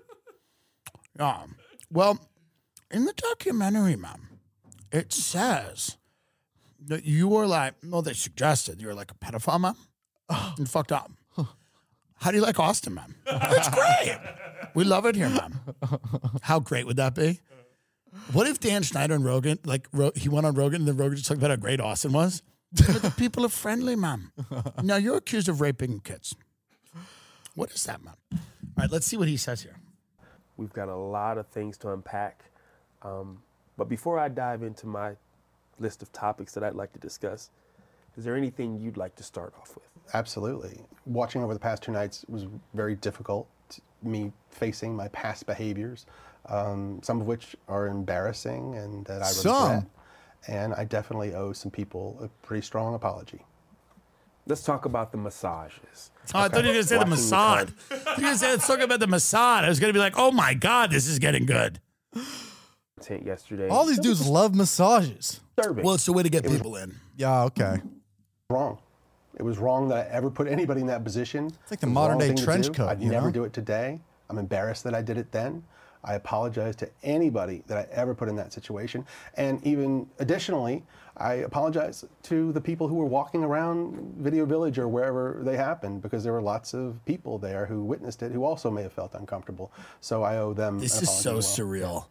Well, in the documentary, Mom, it says that you were like, they suggested you were like a pedophile, Mom, and fucked up. How do you like Austin, Mom? That's great. We love it here, Mom. How great would that be? What if Dan Schneider and Rogan, he went on Rogan and then Rogan just talked about how great Austin was? But the people are friendly, Mom. Now you're accused of raping kids. What is that, Mom? All right, let's see what he says here. We've got a lot of things to unpack. But before I dive into my list of topics that I'd like to discuss, is there anything you'd like to start off with? Absolutely. Watching over the past 2 nights was very difficult. Me facing my past behaviors, some of which are embarrassing and that I regret. And I definitely owe some people a pretty strong apology. Let's talk about the massages. Oh, I thought you were going to say the massage. I thought you were going to say, let's talk about the massage. I was going to be like, oh my God, this is getting good. Yesterday. All these dudes love massages. Well, it's the way to get people in. Yeah, okay. Wrong. It was wrong that I ever put anybody in that position. It's like the modern day trench coat. I'd never do it today. I'm embarrassed that I did it then. I apologize to anybody that I ever put in that situation. And even additionally, I apologize to the people who were walking around Video Village or wherever they happened, because there were lots of people there who witnessed it who also may have felt uncomfortable. So I owe them This an is apology so as well. surreal.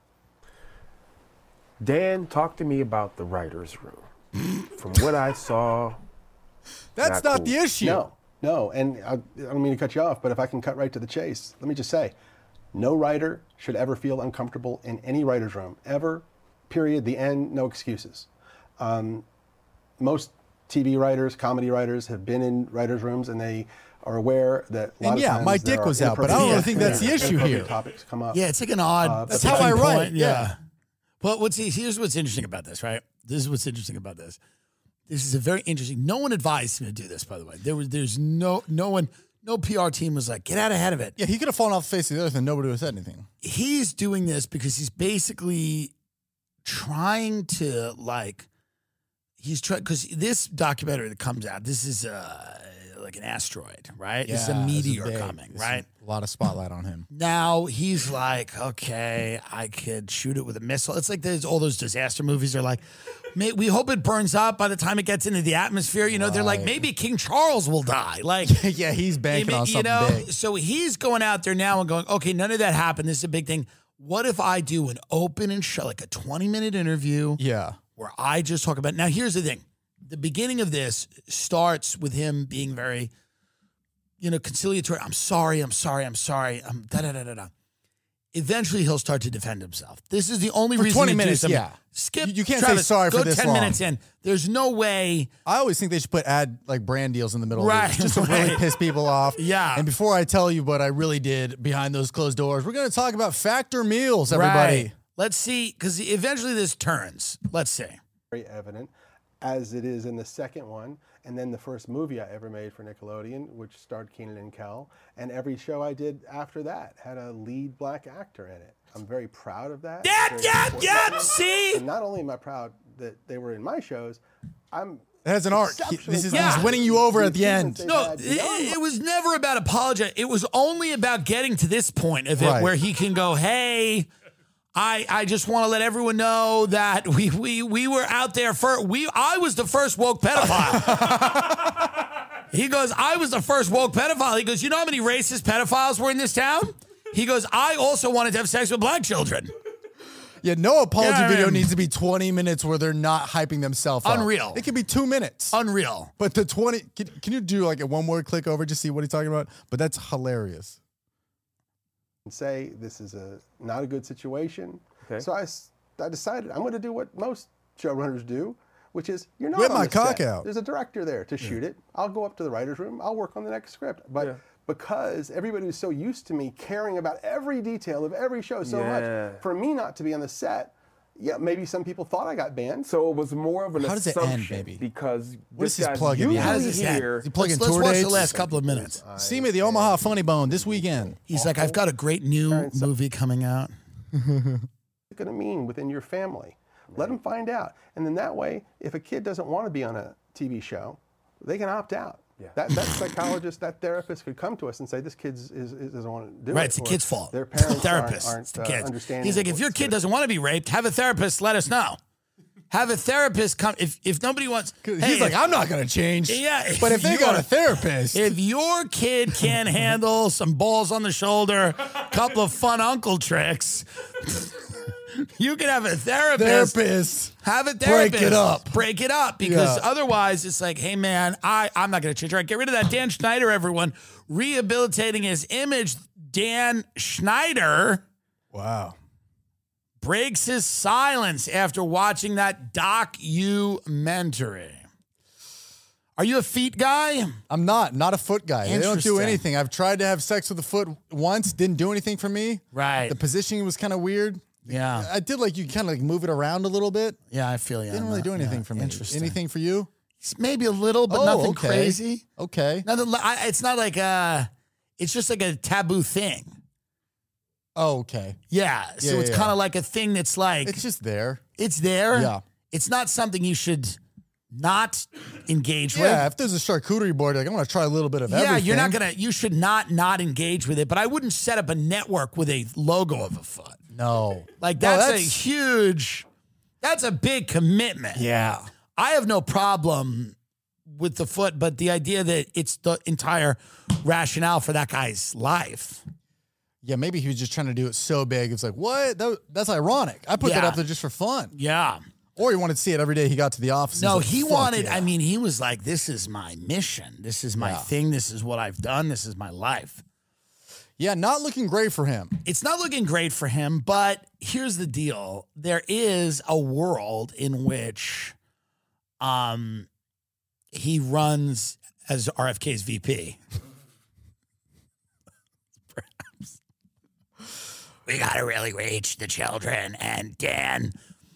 Dan, talk to me about the writer's room. From what I saw, that's not the issue. No, and I don't mean to cut you off, but if I can cut right to the chase, let me just say, no writer should ever feel uncomfortable in any writer's room, ever, period, the end, no excuses. Most TV writers, comedy writers have been in writers' rooms and they are aware that a lot of times my dick was out, but I don't think that's the issue here. Topics come up. Yeah, it's like an odd. That's how I write. Point. Yeah. Well, here's what's interesting about this, right? This is what's interesting about this. This is a very interesting. No one advised him to do this, by the way. There's no one, no PR team was like, get out ahead of it. Yeah, he could have fallen off the face of the earth and nobody would have said anything. He's doing this because he's basically trying to because this documentary that comes out, this is like an asteroid, right? Yeah, this is a meteor coming, right? A lot of spotlight on him. Now he's like, okay, I could shoot it with a missile. It's like all those disaster movies are like, we hope it burns up by the time it gets into the atmosphere. You know, they're like, maybe King Charles will die. Like, yeah, he's banking on something big. So he's going out there now and going, okay, none of that happened. This is a big thing. what if I do an open and shut, like a 20-minute interview? Yeah. Where I just talk about, now here's the thing. The beginning of this starts with him being very, conciliatory. I'm sorry. Da-da-da-da-da. Eventually, he'll start to defend himself. This is the only reason 20 to minutes, do something. yeah. Skip. You can't Travis, say sorry go for this 10 long. minutes in. There's no way. I always think they should put brand deals in the middle Right, of it, just to really piss people off. Yeah. And before I tell you what I really did behind those closed doors, we're going to talk about Factor meals, everybody. Right. Let's see, because eventually this turns. Let's see. Very evident, as it is in the second one, and then the first movie I ever made for Nickelodeon, which starred Kenan and Kel, and every show I did after that had a lead black actor in it. I'm very proud of that. See? And not only am I proud that they were in my shows, it has an arc. He's winning you over at the end. No, it was never about apologizing. It was only about getting to this point of it where he can go, hey, I just want to let everyone know that we were out there I was the first woke pedophile. He goes, I was the first woke pedophile. He goes, you know how many racist pedophiles were in this town? He goes, I also wanted to have sex with black children. Yeah, no apology video needs to be 20 minutes where they're not hyping themselves up. Unreal. It could be 2 minutes. Unreal. But the 20, can you do like a one more click over, just see what he's talking about? But that's hilarious. And say this is not a good situation. Okay. So I decided I'm going to do what most showrunners do, which is you're not Whip on my the cock set. out. There's a director there to shoot it. I'll go up to the writer's room. I'll work on the next script. But because everybody was so used to me caring about every detail of every show so much, for me not to be on the set, maybe some people thought I got banned. So it was more of an assumption. How does it end, baby? Because what's his plug-in? How does this end? Let's watch the last couple of minutes. See me at the Omaha Funny Bone this weekend. He's like, I've got a great new movie coming out. What's it going to mean within your family? Let them find out. And then that way, if a kid doesn't want to be on a TV show, they can opt out. Yeah. That psychologist, that therapist could come to us and say, this kid doesn't want to do it. Right, it's the kid's fault. Their parents therapist. aren't understanding. He's like, if your kid doesn't want to be raped, have a therapist let us know. Have a therapist come. If nobody wants. He's like, I'm not going to change. Yeah. But if they got a therapist. If your kid can't handle some balls on the shoulder, a couple of fun uncle tricks, you can have a therapist. Have a therapist. Break it up. Because otherwise it's like, hey, man, I'm not going to change. All right, get rid of that Dan Schneider, everyone. Rehabilitating his image, Dan Schneider. Wow. Breaks his silence after watching that documentary. Are you a feet guy? I'm not a foot guy. They don't do anything. I've tried to have sex with a foot once, didn't do anything for me. Right. The positioning was kind of weird. Yeah. I did you kind of move it around a little bit. Yeah, I feel you. Didn't really do anything for me. Interesting. Anything for you? Maybe a little, but nothing crazy. Okay. Nothing. It's not like it's just like a taboo thing. Oh, okay. Yeah. So it's kind of like a thing that's like it's just there. It's there. Yeah. It's not something you should not engage with. Yeah, if there's a charcuterie board, I want to try a little bit of everything. Yeah, you should not engage with it, but I wouldn't set up a network with a logo of a foot. No. That's a big commitment. Yeah. I have no problem with the foot, but the idea that it's the entire rationale for that guy's life. Yeah, maybe he was just trying to do it so big. It's like, what? That's ironic. I put that up there just for fun. Yeah. Or he wanted to see it every day he got to the office. No, he wanted, he was like, this is my mission. This is my thing. This is what I've done. This is my life. Yeah, not looking great for him. It's not looking great for him, but here's the deal. There is a world in which he runs as RFK's VP. Perhaps. We got to really reach the children. And Dan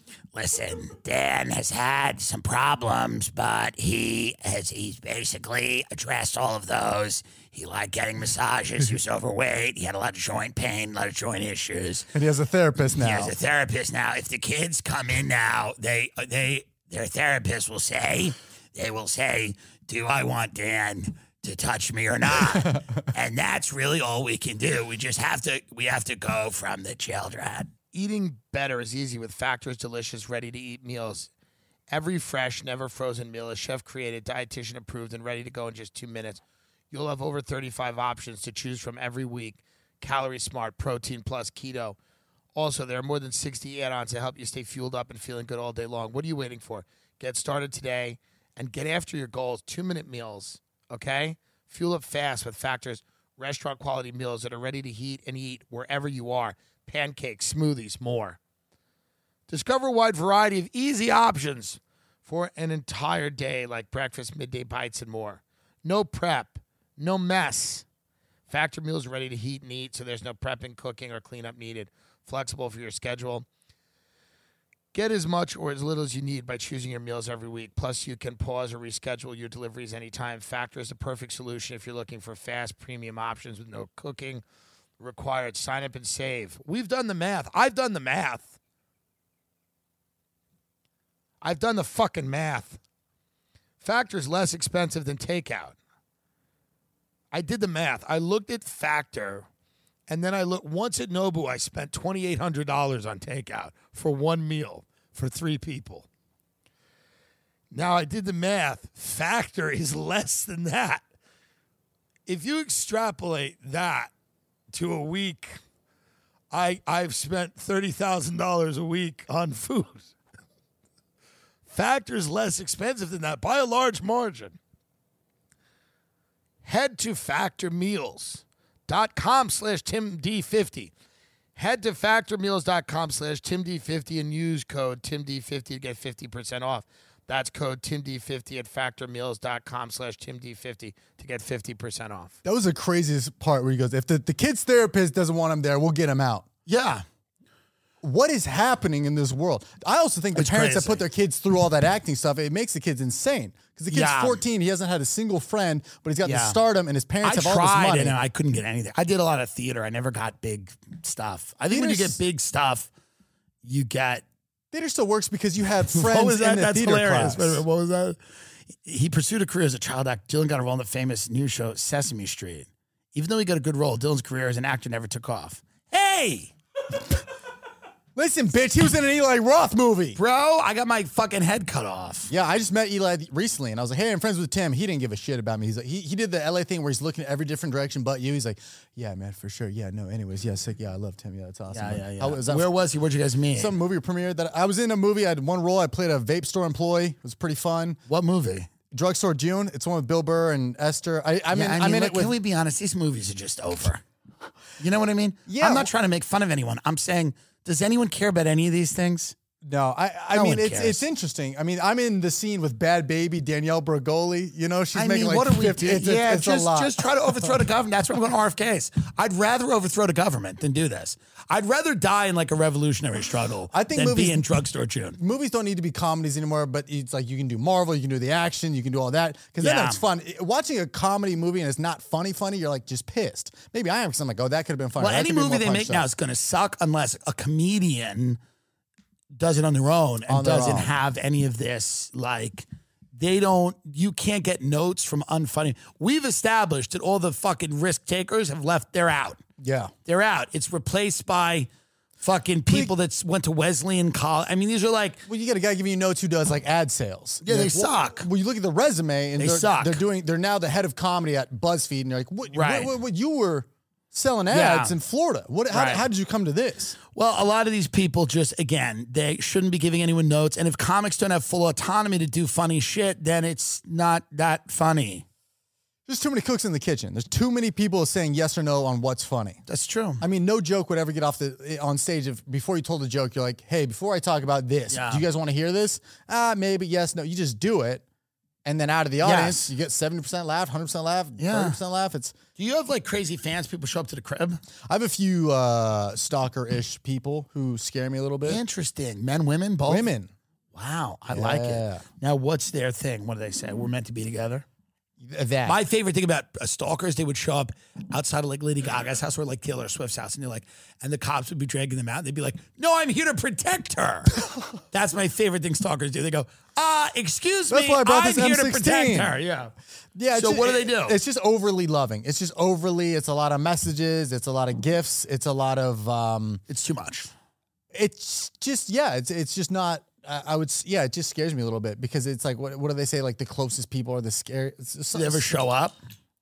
has had some problems, but he's basically addressed all of those. He liked getting massages. He was overweight. He had a lot of joint pain, a lot of joint issues. And he has a therapist now. If the kids come in now, their therapist will say, do I want Dan to touch me or not? And that's really all we can do. We have to go from the children. Eating better is easy with Factor's delicious, ready-to-eat meals. Every fresh, never frozen meal is chef-created, dietitian-approved, and ready to go in just 2 minutes. You'll have over 35 options to choose from every week. Calorie Smart, Protein Plus, Keto. Also, there are more than 60 add-ons to help you stay fueled up and feeling good all day long. What are you waiting for? Get started today and get after your goals. 2-minute meals, okay? Fuel up fast with Factor's restaurant-quality meals that are ready to heat and eat wherever you are. Pancakes, smoothies, more. Discover a wide variety of easy options for an entire day, like breakfast, midday bites, and more. No prep, no mess. Factor meals are ready to heat and eat, so there's no prepping, cooking, or cleanup needed. Flexible for your schedule. Get as much or as little as you need by choosing your meals every week. Plus, you can pause or reschedule your deliveries anytime. Factor is the perfect solution if you're looking for fast, premium options with no cooking required. Sign up and save. We've done the math. I've done the math. I've done the fucking math. Factor's less expensive than takeout. I did the math. I looked at Factor, and then I looked once at Nobu. I spent $2,800 on takeout for one meal for 3 people. Now I did the math. Factor is less than that. If you extrapolate that to a week, I've spent $30,000 a week on food. Factor's less expensive than that by a large margin. Head to factormeals.com/TimD50. Head to factormeals.com/TimD50 and use code TimD50 to get 50% off. That's code TimD50 at factormeals.com/TimD50 to get 50% off. That was the craziest part where he goes, if the kid's therapist doesn't want him there, we'll get him out. Yeah. What is happening in this world? I also think the parents that put their kids through all that acting stuff, it makes the kids insane. Because the kid's 14, he hasn't had a single friend, but he's got the stardom, and his parents have all this money. And I couldn't get anything. I did a lot of theater. I never got big stuff. I think when you get big stuff, you get... Theater still works because you have friends in the theater class. Wait, what was that? He pursued a career as a child actor. Dylan got a role in the famous news show Sesame Street. Even though he got a good role, Dylan's career as an actor never took off. Hey! Listen, bitch, he was in an Eli Roth movie. Bro, I got my fucking head cut off. Yeah, I just met Eli recently, and I was like, hey, I'm friends with Tim. He didn't give a shit about me. He's like, he did the LA thing where he's looking at every different direction but you. He's like, yeah, man, for sure. Yeah, no, anyways, yeah, sick. Yeah, I love Tim. Yeah, that's awesome. Yeah. Where was he? Where'd you guys meet? Some movie premiere that I was in a movie. I had one role. I played a vape store employee. It was pretty fun. What movie? Drugstore June. It's one with Bill Burr and Esther. I'm in it with... Can we be honest? These movies are just over. You know what I mean? Yeah. I'm not trying to make fun of anyone. I'm saying... Does anyone care about any of these things? No, I mean, it's interesting. I mean, I'm in the scene with Bad Baby, Danielle Bregoli. You know, she's making like what are we 50. It's a lot. Just try to overthrow the government. That's why I'm going RFKs. I'd rather overthrow the government than do this. I'd rather die in like a revolutionary struggle than be in Drugstore June. Movies don't need to be comedies anymore, but it's like you can do Marvel, you can do the action, you can do all that. Because then that's fun. Watching a comedy movie and it's not funny, you're like just pissed. Maybe I am because I'm like, oh, that could have been funny. Well, any movie they make now is going to suck unless a comedian does it on their own and doesn't have any of this. Like, you can't get notes from unfunny. We've established that all the fucking risk takers have left. They're out. Yeah. They're out. It's replaced by fucking people that went to Wesleyan College. I mean, these are like... Well, you got a guy giving you notes who does like ad sales. Yeah, they suck. Well, you look at the resume and they suck. They're now the head of comedy at BuzzFeed and you're like, what you were selling ads in Florida. How did you come to this? Well, a lot of these people just, again, they shouldn't be giving anyone notes. And if comics don't have full autonomy to do funny shit, then it's not that funny. There's too many cooks in the kitchen. There's too many people saying yes or no on what's funny. That's true. I mean, no joke would ever get off on stage if before you told a joke, you're like, hey, before I talk about this, do you guys want to hear this? Maybe, yes, no. You just do it. And then out of the audience, you get 70% laugh, 100% laugh, 30% laugh. Do you have like crazy fans? People show up to the crib? I have a few stalker-ish people who scare me a little bit. Interesting. Men, women, both? Women. Wow. I like it. Now, what's their thing? What do they say? We're meant to be together? That. My favorite thing about stalkers, they would show up outside of like Lady Gaga's house or like Taylor Swift's house, and they're like, and the cops would be dragging them out. And they'd be like, "No, I'm here to protect her." That's my favorite thing stalkers do. They go, excuse me, I'm here to protect her. Yeah. So what do they do? It's just overly loving. It's just overly. It's a lot of messages. It's a lot of gifts. It's a lot of. It's too much. It's just It's just not. It just scares me a little bit because it's like, what do they say? Like the closest people are the scary. Do they ever show up?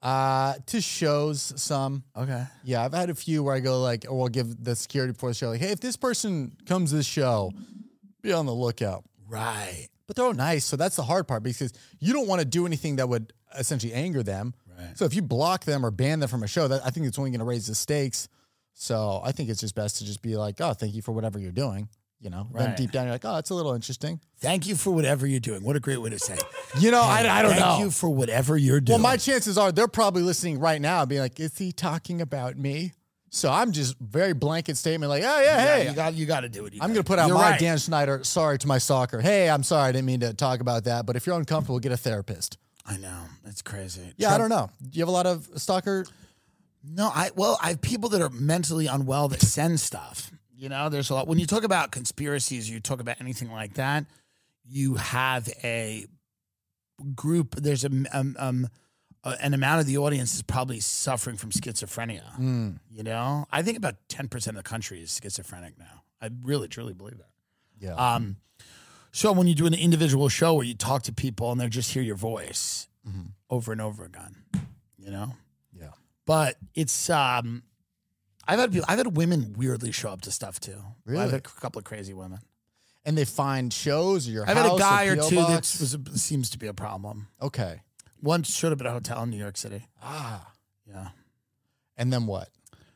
To shows some. Okay. Yeah, I've had a few where I go like, or I'll give the security before the show, like, hey, if this person comes to this show, be on the lookout. Right. But they're all nice, so that's the hard part because you don't want to do anything that would essentially anger them. Right. So if you block them or ban them from a show, I think it's only going to raise the stakes. So I think it's just best to just be like, oh, thank you for whatever you're doing. You know, then deep down you're like, oh, it's a little interesting. Thank you for whatever you're doing. What a great way to say. You know, I don't know. Thank you for whatever you're doing. Well, my chances are they're probably listening right now, being like, is he talking about me? So I'm just very blanket statement, like, oh yeah, hey, you got to do it. I'm going to put out my Dan Schneider. Sorry to my stalker. Hey, I'm sorry, I didn't mean to talk about that. But if you're uncomfortable, get a therapist. I know, that's crazy. Yeah, I don't know. Do you have a lot of stalker? No, I have people that are mentally unwell that send stuff. You know, there's a lot. When you talk about conspiracies, you talk about anything like that, you have a group. There's an amount of the audience is probably suffering from schizophrenia. You know, I think about 10% of the country is schizophrenic now. I really, truly believe that. Yeah. So when you do an individual show where you talk to people and they just hear your voice over and over again, you know? Yeah. But it's, I've had women weirdly show up to stuff too. Really? I've had a couple of crazy women. And they find shows or your I've house had a guy or PO two box? that seems to be a problem. Okay. One showed up at a hotel in New York City. Ah. Yeah. And then what?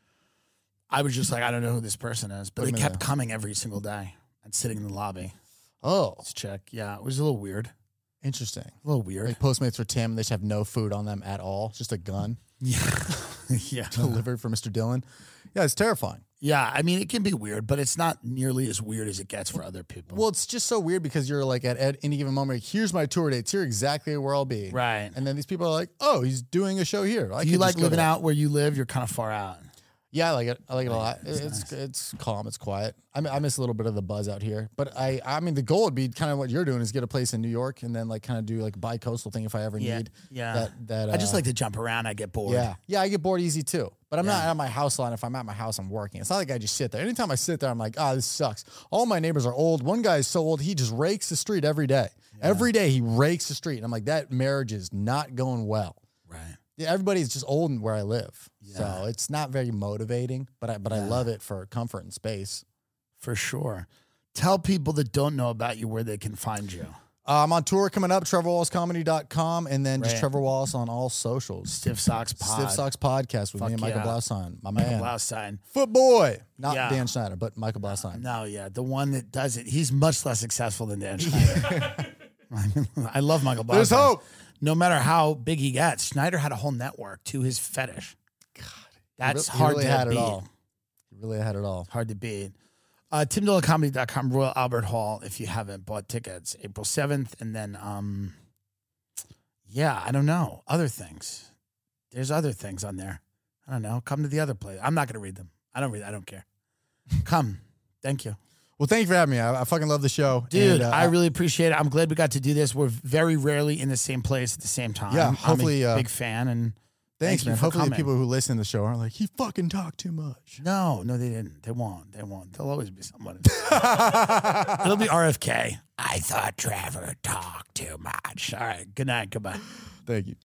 I was just like, I don't know who this person is. But they kept coming every single day and sitting in the lobby. Oh. Let's check. Yeah, it was a little weird. Interesting. A little weird. Like Postmates for Tim, they just have no food on them at all. Just a gun. Yeah. Yeah. Delivered for Mr. Dillon. Yeah, it's terrifying. Yeah, I mean, it can be weird, but it's not nearly as weird as it gets for other people. Well, it's just so weird because you're like at any given moment, here's my tour dates. Here exactly where I'll be. Right. And then these people are like, oh, he's doing a show here. Do you like living out where you live? You're kind of far out. Yeah, I like it. I like it a lot. It's It's calm. It's quiet. I miss a little bit of the buzz out here. But I mean, the goal would be kind of what you're doing is get a place in New York and then like kind of do like a bi-coastal thing if I ever need. Yeah. That I just like to jump around. I get bored. Yeah. Yeah, I get bored easy too. But I'm not at my house a lot. If I'm at my house, I'm working. It's not like I just sit there. Anytime I sit there, I'm like, this sucks. All my neighbors are old. One guy is so old, he just rakes the street every day. Yeah. Every day he rakes the street. And I'm like, that marriage is not going well. Right. Yeah, everybody's just old where I live. Yeah. So it's not very motivating, but I love it for comfort and space. For sure. Tell people that don't know about you where they can find you. I'm on tour coming up, TrevorWallaceComedy.com, and then just Trevor Wallace on all socials. Stiff Socks Pod. Stiff Socks Podcast with me and Michael Blaustein, my man. Blaustein. Foot boy. Not Dan Schneider, but Michael Blaustein. No, yeah. The one that does it. He's much less successful than Dan Schneider. I love Michael Blaustein. There's hope. No matter how big he gets, Schneider had a whole network to his fetish. God. That's hard to beat. He really had it all. Hard to beat. TimDillonComedy.com, Royal Albert Hall, if you haven't bought tickets, April 7th. And then, I don't know. Other things. There's other things on there. I don't know. Come to the other place. I'm not going to read them. I don't care. Come. Thank you. Well, thank you for having me. I fucking love the show. Dude, I really appreciate it. I'm glad we got to do this. We're very rarely in the same place at the same time. Yeah, hopefully. I'm a big fan. And thanks, man. Hopefully the people who listen to the show aren't like, he fucking talked too much. No, they didn't. They won't. There'll always be someone. It'll be RFK. I thought Trevor talked too much. All right. Good night. Goodbye. Thank you.